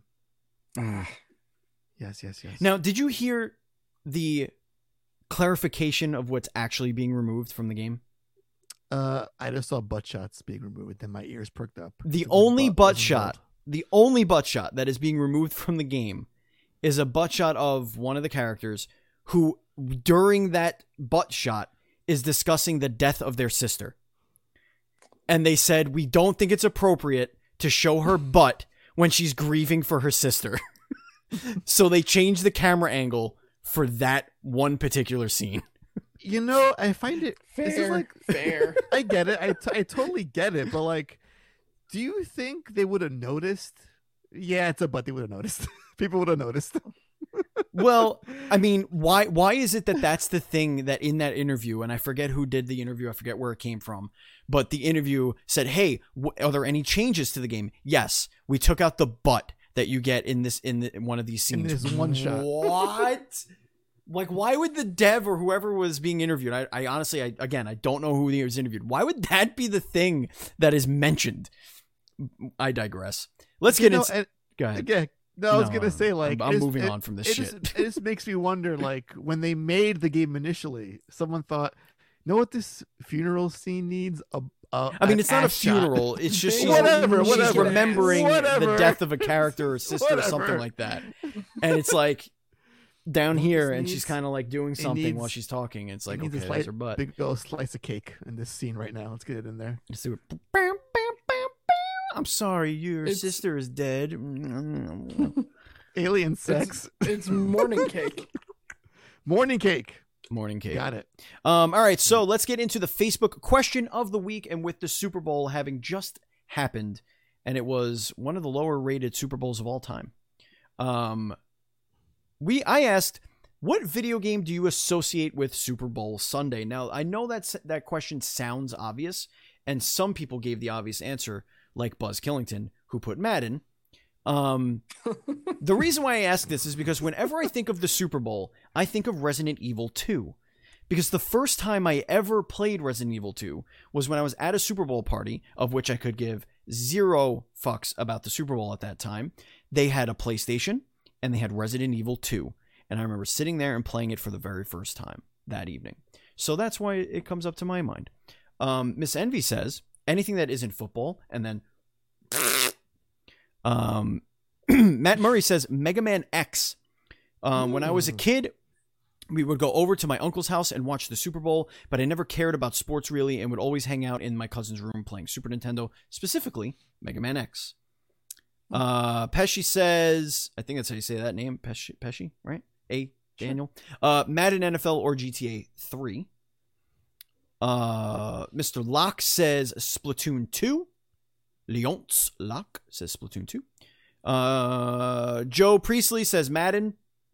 Yes, yes, yes.
Now, did you hear the clarification of what's actually being removed from the game?
Uh, I just saw butt shots being removed, and my ears perked up.
The
Because my
only
butt
butt
was
shot,
involved.
the only butt shot that is being removed from the game is a butt shot of one of the characters who, during that butt shot, is discussing the death of their sister. And they said, we don't think it's appropriate to show her butt when she's grieving for her sister. So they changed the camera angle for that one particular scene.
You know, I find it. This is
fair,
like
fair.
I get it. I, t- I totally get it. But like, do you think they would have noticed? Yeah, it's a butt. They would have noticed. People would have noticed.
Well, I mean, why why is it that that's the thing that in that interview, and I forget who did the interview, I forget where it came from, but the interview said, hey, w- are there any changes to the game? Yes, we took out the butt that you get in this in, the, in one of these
In
scenes.
this one shot.
What? Like, why would the dev or whoever was being interviewed, I, I honestly, I, again, I don't know who was interviewed. Why would that be the thing that is mentioned? I digress. Let's
You
get
know,
into...
and-
Go ahead.
Again, no, I was
No,
gonna say like
I'm, I'm
it just-
moving
it-
on from this
it
shit.
Just, it just makes me wonder, like when they made the game initially, someone thought, "You know what this funeral scene needs? A, a
I mean,
an
it's not a
ass shot."
funeral. It's just she's,
Whatever,
she's
whatever.
remembering the
Whatever.
death of a character or sister or something
Whatever.
like that. And it's like down here,
It
and she's
needs-
kind of like doing
it
something
needs-
while she's talking. It's like,
It needs
okay,
a
there's
slice,
her butt.
big old slice of cake in this scene right now. Let's get it in there.
Let's do it. Bam, bam, bam, bam. I'm sorry, your
It's-
sister is dead.
Alien sex,
It's morning cake.
morning cake.
Morning cake.
Got it.
Um, all right, so let's get into the Facebook question of the week. And with the Super Bowl having just happened, and it was one of the lower rated Super Bowls of all time, um, we I asked, what video game do you associate with Super Bowl Sunday? Now, I know that's, that question sounds obvious, and some people gave the obvious answer, like Buzz Killington, who put Madden. Um, the reason why I ask this is because whenever I think of the Super Bowl, I think of Resident Evil two, because the first time I ever played Resident Evil two was when I was at a Super Bowl party, of which I could give zero fucks about the Super Bowl at that time. They had a PlayStation and they had Resident Evil two. And I remember sitting there and playing it for the very first time that evening. So that's why it comes up to my mind. Um, Miss Envy says, anything that isn't football, and then um, Matt Murray says, Mega Man X. Um, when I was a kid, we would go over to my uncle's house and watch the Super Bowl, but I never cared about sports really and would always hang out in my cousin's room playing Super Nintendo, specifically Mega Man X. Uh, Pesci says, I think that's how you say that name, Pesci, Pesci, right? A. Daniel. Sure. Uh, Madden N F L or G T A three. Uh, Mister Locke says Splatoon two. Leonce Locke says Splatoon two. Uh, Joe Priestley says Madden.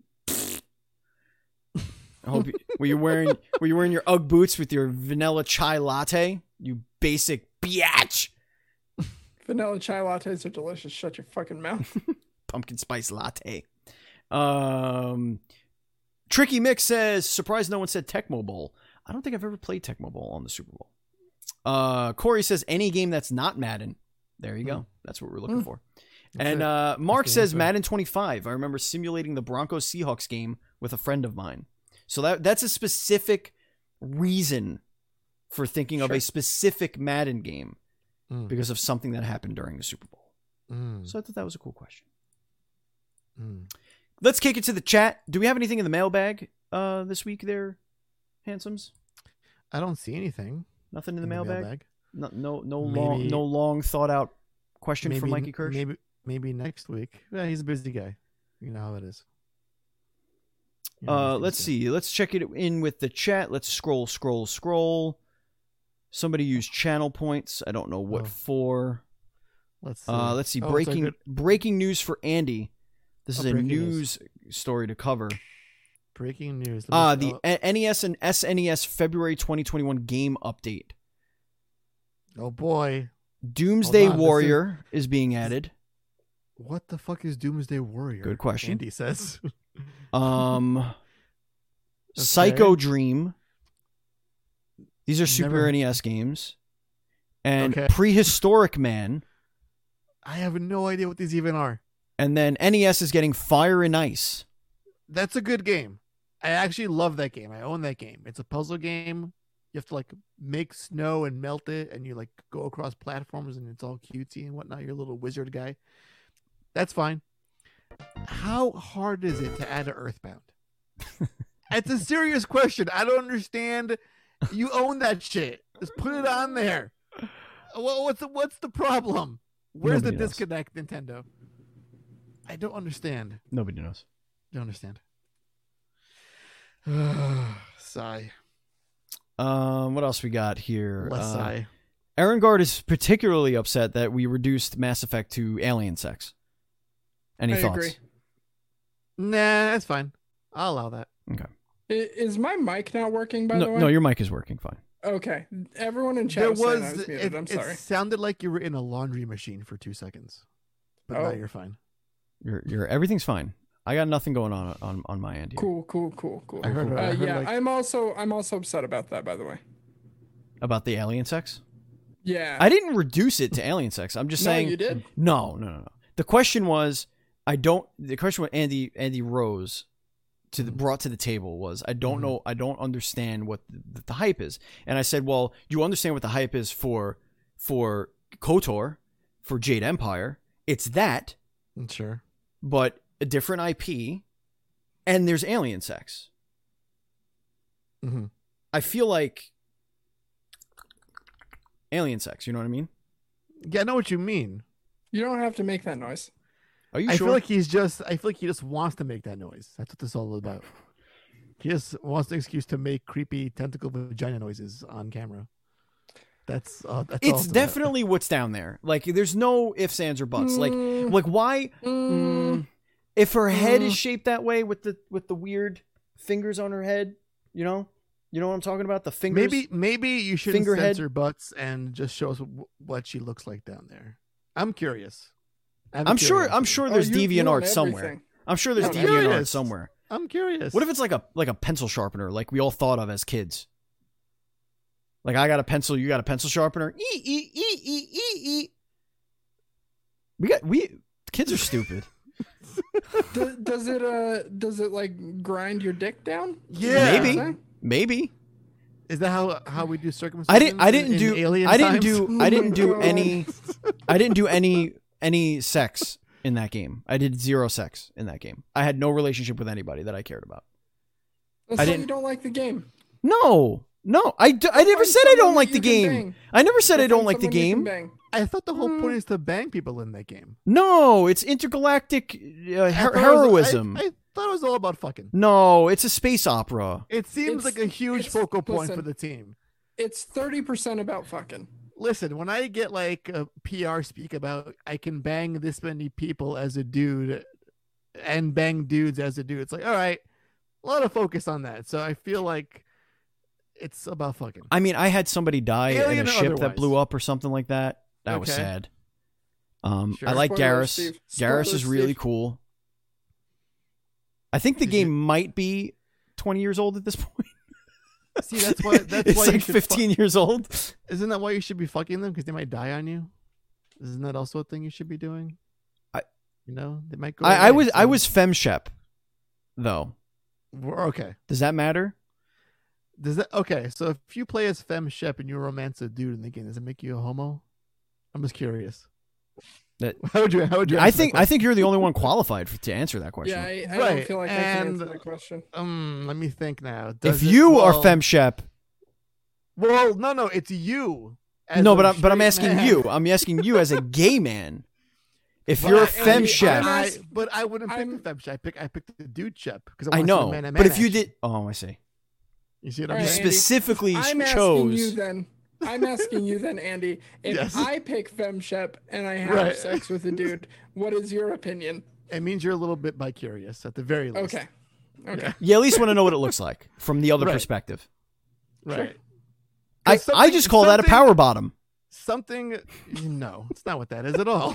I hope you, were you wearing were you wearing your Ugg boots with your vanilla chai latte? You basic biatch.
Vanilla chai lattes are delicious. Shut your fucking mouth.
Pumpkin spice latte. Um, Tricky Mick says, surprised no one said Tecmo Bowl. I don't think I've ever played Tecmo Bowl on the Super Bowl. Uh, Corey says, any game that's not Madden. There you go. Mm. That's what we're looking mm. for. That's and uh, Mark says, Madden twenty-five. I remember simulating the Broncos Seahawks game with a friend of mine. So that that's a specific reason for thinking sure. of a specific Madden game mm. because of something that happened during the Super Bowl. Mm. So I thought that was a cool question. Mm. Let's kick it to the chat. Do we have anything in the mailbag uh, this week there, Handsomes?
I don't see anything.
Nothing in the,
in
mailbag?
the mailbag?
No, no, no long, no long thought out question
maybe,
from Mikey Kirsch?
Maybe, maybe next week. Yeah, he's a busy guy. You know how it is.
You know uh, let's see. Let's check it in with the chat. Let's scroll, scroll, scroll. Somebody used channel points. I don't know what oh. for.
Let's see.
Uh, let's see.
Oh,
breaking
good...
breaking news for Andy. This
oh,
is a
news.
news story to cover.
Breaking news.
Ah, uh, the oh. N E S and S N E S February twenty twenty-one game update.
Oh boy.
Doomsday Warrior is... is being added.
What the fuck is Doomsday Warrior?
Good question.
Andy says.
um, okay. Psycho Dream. These are Super Never... N E S games. And okay. Prehistoric Man.
I have no idea what these even are.
And then N E S is getting Fire and Ice.
That's a good game. I actually love that game. I own that game. It's a puzzle game. You have to like make snow and melt it, and you like go across platforms, and it's all cutesy and whatnot. You're a little wizard guy. That's fine. How hard is it to add an Earthbound? It's a serious question. I don't understand. You own that shit. Just put it on there. What's the, what's the problem? Where's Nobody the knows. disconnect, Nintendo? I don't understand.
Nobody knows.
Don't understand. Sigh.
Um, what else we got here?
Less
uh,
sigh.
Aaron Guard is particularly upset that we reduced Mass Effect to alien sex. Any
I
thoughts?
Agree.
Nah, that's fine. I'll allow that.
Okay.
Is my mic not working, by
no,
the way?
No, your mic is working fine.
Okay. Everyone in chat
there
was,
was,
I was muted.
it,
I'm sorry.
It sounded like you were in a laundry machine for two seconds. But
oh.
now you're fine.
You're you're everything's fine. I got nothing going on on, on my end here.
Cool, cool, cool, cool.
I heard,
uh,
I heard
yeah,
like...
I'm also I'm also upset about that, by the way.
About the alien sex?
Yeah.
I didn't reduce it to alien sex. I'm just
no,
saying.
You did?
No, no, no, no. The question was, I don't. The question what Andy Andy Rose to the brought to the table was, I don't mm-hmm. know. I don't understand what the, the hype is. And I said, well, you understand what the hype is for for KOTOR, for Jade Empire. It's that.
Sure.
But a different I P, and there's alien sex.
Mm-hmm.
I feel like alien sex. You know what I mean?
Yeah, I know what you mean.
You don't have to make that noise.
Are you
I
sure?
feel like he's just. I feel like he just wants to make that noise. That's what this is all about. He just wants an excuse to make creepy tentacle vagina noises on camera. That's. Uh, that's
it's definitely what's down there. Like, there's no ifs, ands, or buts. Mm. Like, like why? Mm. If her head mm. is shaped that way with the with the weird fingers on her head, you know, you know what I'm talking about. The fingers.
Maybe maybe you should
finger
censor
head.
butts and just show us w- what she looks like down there. I'm curious. I'm,
I'm
curious.
sure. I'm sure there's
oh, you,
DeviantArt
you
somewhere. I'm sure there's
no,
DeviantArt somewhere.
I'm curious.
What if it's like a like a pencil sharpener, like we all thought of as kids? Like I got a pencil, you got a pencil sharpener. E e e e e e. We got we kids are stupid.
does, does it uh does it like grind your dick down?
Yeah.
Maybe. Maybe.
Is that how how we do circumcision?
I didn't I didn't
in
do
alien
I didn't
times?
do I didn't do
God.
any I didn't do any any sex in that game. I did zero sex in that game. I had no relationship with anybody that I cared about.
That's
I
why
didn't-
you don't like the game.
No. No, I, d- I never
Find
said I
someone
don't
that
like the
you can
game.
bang.
I never said I
Find
don't like the
someone you can
game.
bang.
I thought the whole
Mm.
point is to bang people in that game.
No, it's intergalactic uh,
I
her-
thought it was-
heroism.
I, I thought it was all about fucking.
No, it's a space opera.
It seems
It's-
like a huge
it's-
focal point
listen.
for the team.
It's thirty percent about fucking.
Listen, when I get like a P R speak about I can bang this many people as a dude and bang dudes as a dude, it's like, all right, a lot of focus on that. So I feel like it's about fucking.
I mean, I had somebody die
Alien
in a
or
ship that
otherwise.
blew up or something like that. That was
Okay.
sad. Um,
Sure.
I like
Spoilers,
Garrus.
Steve.
Garrus is
Spoilers,
really
Steve.
cool. I think the
Did
game
you-
might be twenty years old at this point.
See, that's why. That's
It's
why you
like
should
fifteen years old.
Fu- Isn't that why you should be fucking them? Because they might die on you. Isn't that also a thing you should be doing?
I-
you know, they might go.
I, I
away,
was I
so-
was femshep, though.
We're- Okay.
Does that matter?
Does that okay? So if you play as Fem Shep and you romance a dude in the game, does it make you a homo? I'm just curious.
That-
how would you? How would you?
I
answer that
think I
question?
think you're the only one qualified for, to answer that question.
Yeah, I, I
Right,
don't feel like I can
and-
answer that question.
Um, let me think now.
if
Does it-
you are
well-
femshep,
well, no, no, it's you. as
no,
a
but I'm but I'm
straight
asking
man.
you. I'm asking you as a gay man. If
But
you're a
I-
femshep,
I,
ask-
but I wouldn't pick
I'm-
the Fem Shep. I pick I picked the dude Shep because
I know.
Man,
But if you did, oh, I see.
you see what
All
I'm
right,
saying?
Andy,
Specifically
I'm asking
chose.
you then. I'm asking you then, Andy. If
Yes.
I pick femshep and I have
Right.
sex with a dude, what is your opinion?
It means you're a little bit bi-curious at the very least.
Okay. Okay.
Yeah.
You at least want to know what it looks like from the other
Right.
perspective.
Right.
I,
'Cause
I
something-
just call that a
something-
power bottom.
Something. No, it's not what that is at all.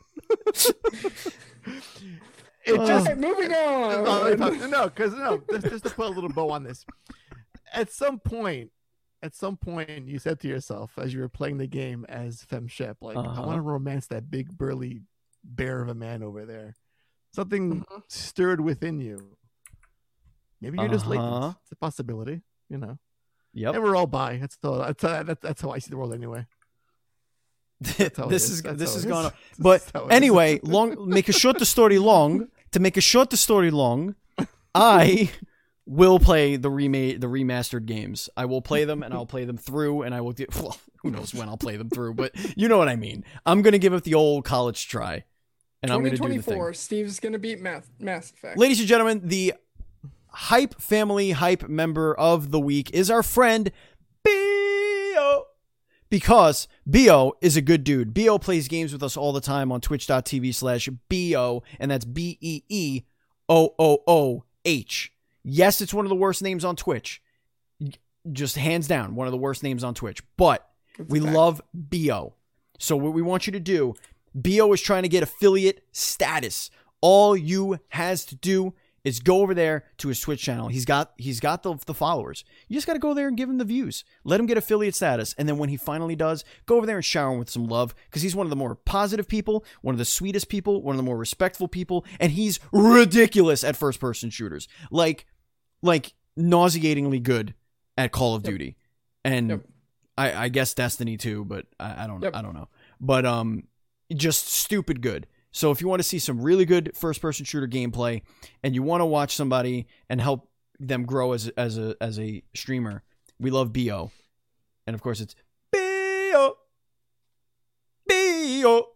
it
Oh.
just
Okay, moving on.
Oh, no, because no, just, just to put a little bow on this. At some point, at some point, you said to yourself as you were playing the game as Femshep, like, I
Uh-huh.
want to romance that big burly bear of a man over there. Something
Mhm.
stirred within you. Maybe you're just
Uh-huh.
latent. It's a possibility, you know.
Yep.
And we're all bi. That's all. That's, that's, that's how I see the world anyway. That's how it
this
is.
is
That's
this
how
is
it
going
is.
on. But
That's how it is.
anyway, long make a short the story long. To make a short the story long, I will play the remade the remastered games. I will play them and I'll play them through and I will do well, who knows when I'll play them through, but you know what I mean. I'm gonna give it the old college try. And I'm gonna do the thing.
twenty twenty-four, Steve's gonna beat Math, Mass Effect.
Ladies and gentlemen, the Hype Family Hype member of the week is our friend Bio. Because Bio is a good dude. Bio plays games with us all the time on twitch.tv slash B-O, and that's B E E O O O H. Yes, it's one of the worst names on Twitch. Just hands down, one of the worst names on Twitch. But
That's
we
a fact.
love Bio. So what we want you to do, Bio is trying to get affiliate status. All you has to do is go over there to his Twitch channel. He's got he's got the, the followers. You just got to go there and give him the views. Let him get affiliate status. And then when he finally does, go over there and shower him with some love because he's one of the more positive people, one of the sweetest people, one of the more respectful people, and he's ridiculous at first-person shooters. Like, like nauseatingly good at Call of
Yep.
Duty. And
Yep.
I, I guess Destiny too, but I, I don't
Yep.
I don't know. But um just stupid good. So if you want to see some really good first-person shooter gameplay, and you want to watch somebody and help them grow as as a as a streamer, we love B O, and of course it's B O, B O.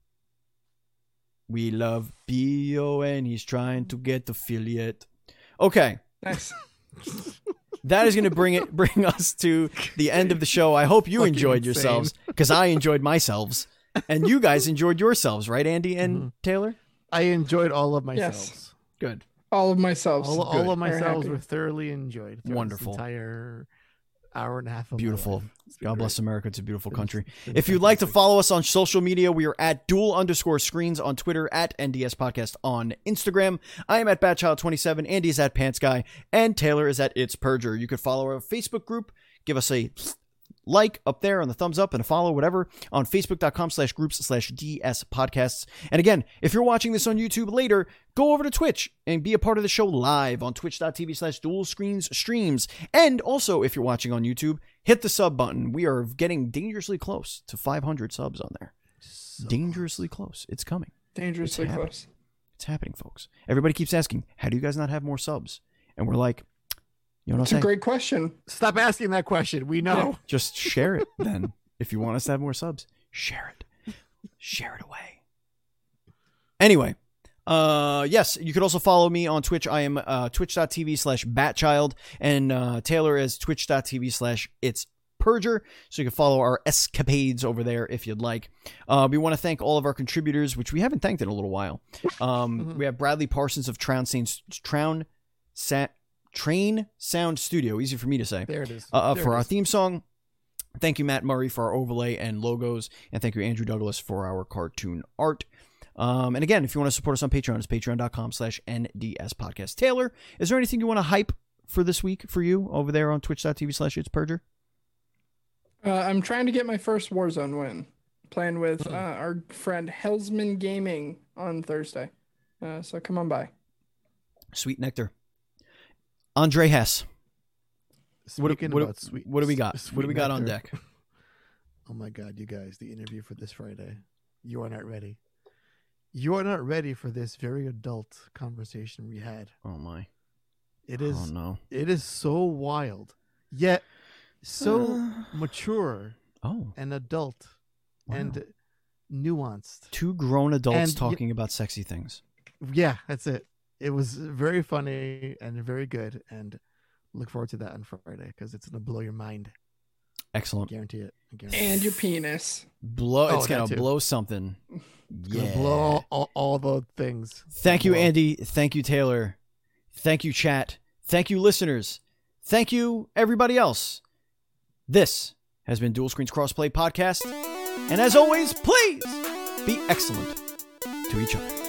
We love B O, and he's trying to get affiliate. Okay,
Nice.
that is going to bring it bring us to the end of the show. I hope you
Fucking
enjoyed
insane.
yourselves because I enjoyed myself. And you guys enjoyed yourselves, right, Andy and
Mhm.
Taylor?
I enjoyed all of
Yes.
myself.
Good.
All of myself.
All,
Good.
all of
Very
myself
happy.
were thoroughly enjoyed. throughout this
Wonderful.
Entire hour and a half. Of
Beautiful. God bless America. It's a beautiful country.
It's
If you'd like to
fantastic.
follow us on social media, we are at dual underscore screens on Twitter, at N D S Podcast on Instagram. I am at Batchild twenty-seven. Andy is at Pants Guy, and Taylor is at It's Purger. You could follow our Facebook group. Give us a like up there on the thumbs up and a follow, whatever, on facebook.com slash groups slash DS podcasts. And again, if you're watching this on YouTube later, go over to Twitch and be a part of the show live on twitch.tv slash dual screens streams. And also, if you're watching on YouTube, hit the sub button. We are getting dangerously close to five hundred subs on there.
So
Dangerously close. It's coming.
Dangerously
It's
close.
It's happening, folks. Everybody keeps asking, how do you guys not have more subs? And we're like, you know what
It's
I'm
a
saying?
great question.
Stop asking that question. We know.
Just share it then. If you want us to have more subs, share it. Share it away. Anyway, uh, yes, you could also follow me on Twitch. I am uh, twitch.tv slash batchild, and uh, Taylor is twitch.tv slash it's Purger, so you can follow our escapades over there if you'd like. Uh, we want to thank all of our contributors, which we haven't thanked in a little while. Um,
Mhm.
We have Bradley Parsons of Trown Saints, Trown Sa- Train Sound Studio, easy for me to say,
There it is.
uh, uh,
There
for
it
our
is.
theme song. Thank you, Matt Murray, for our overlay and logos, and thank you, Andrew Douglas, for our cartoon art. Um, and again, if you want to support us on Patreon, it's patreon.com slash NDS podcast. Taylor, is there anything you want to hype for this week for you over there on twitch.tv slash it's Purger?
Uh, I'm trying to get my first Warzone win. Playing with
Hmm.
uh, our friend Hellsman Gaming on Thursday. Uh, so come on by.
Sweet nectar. Andre Hess. What,
Speaking
what,
about sweet,
what do we got?
sweet
What do we got on
nectar.
deck?
Oh my God, you guys, the interview for this Friday. You are not ready. You are not ready for this very adult conversation we had.
Oh my.
It is
Oh no.
it is so wild, yet so
Uh,
mature
Oh.
and adult
Wow.
and nuanced.
Two grown adults
And y-
talking about sexy things.
Yeah, that's it. It was very funny and very good, and look forward to that on Friday because it's gonna blow your mind. I
Excellent.
guarantee it. I guarantee it.
And your penis.
Blow.
Oh,
It's
that
gonna
too.
blow something.
It's gonna
Yeah.
blow all, all, all the things.
Thank you,
Blow.
Andy. Thank you, Taylor. Thank you, chat. Thank you, listeners. Thank you, everybody else. This has been Dual Screens Crossplay Podcast. And as always, please be excellent to each other.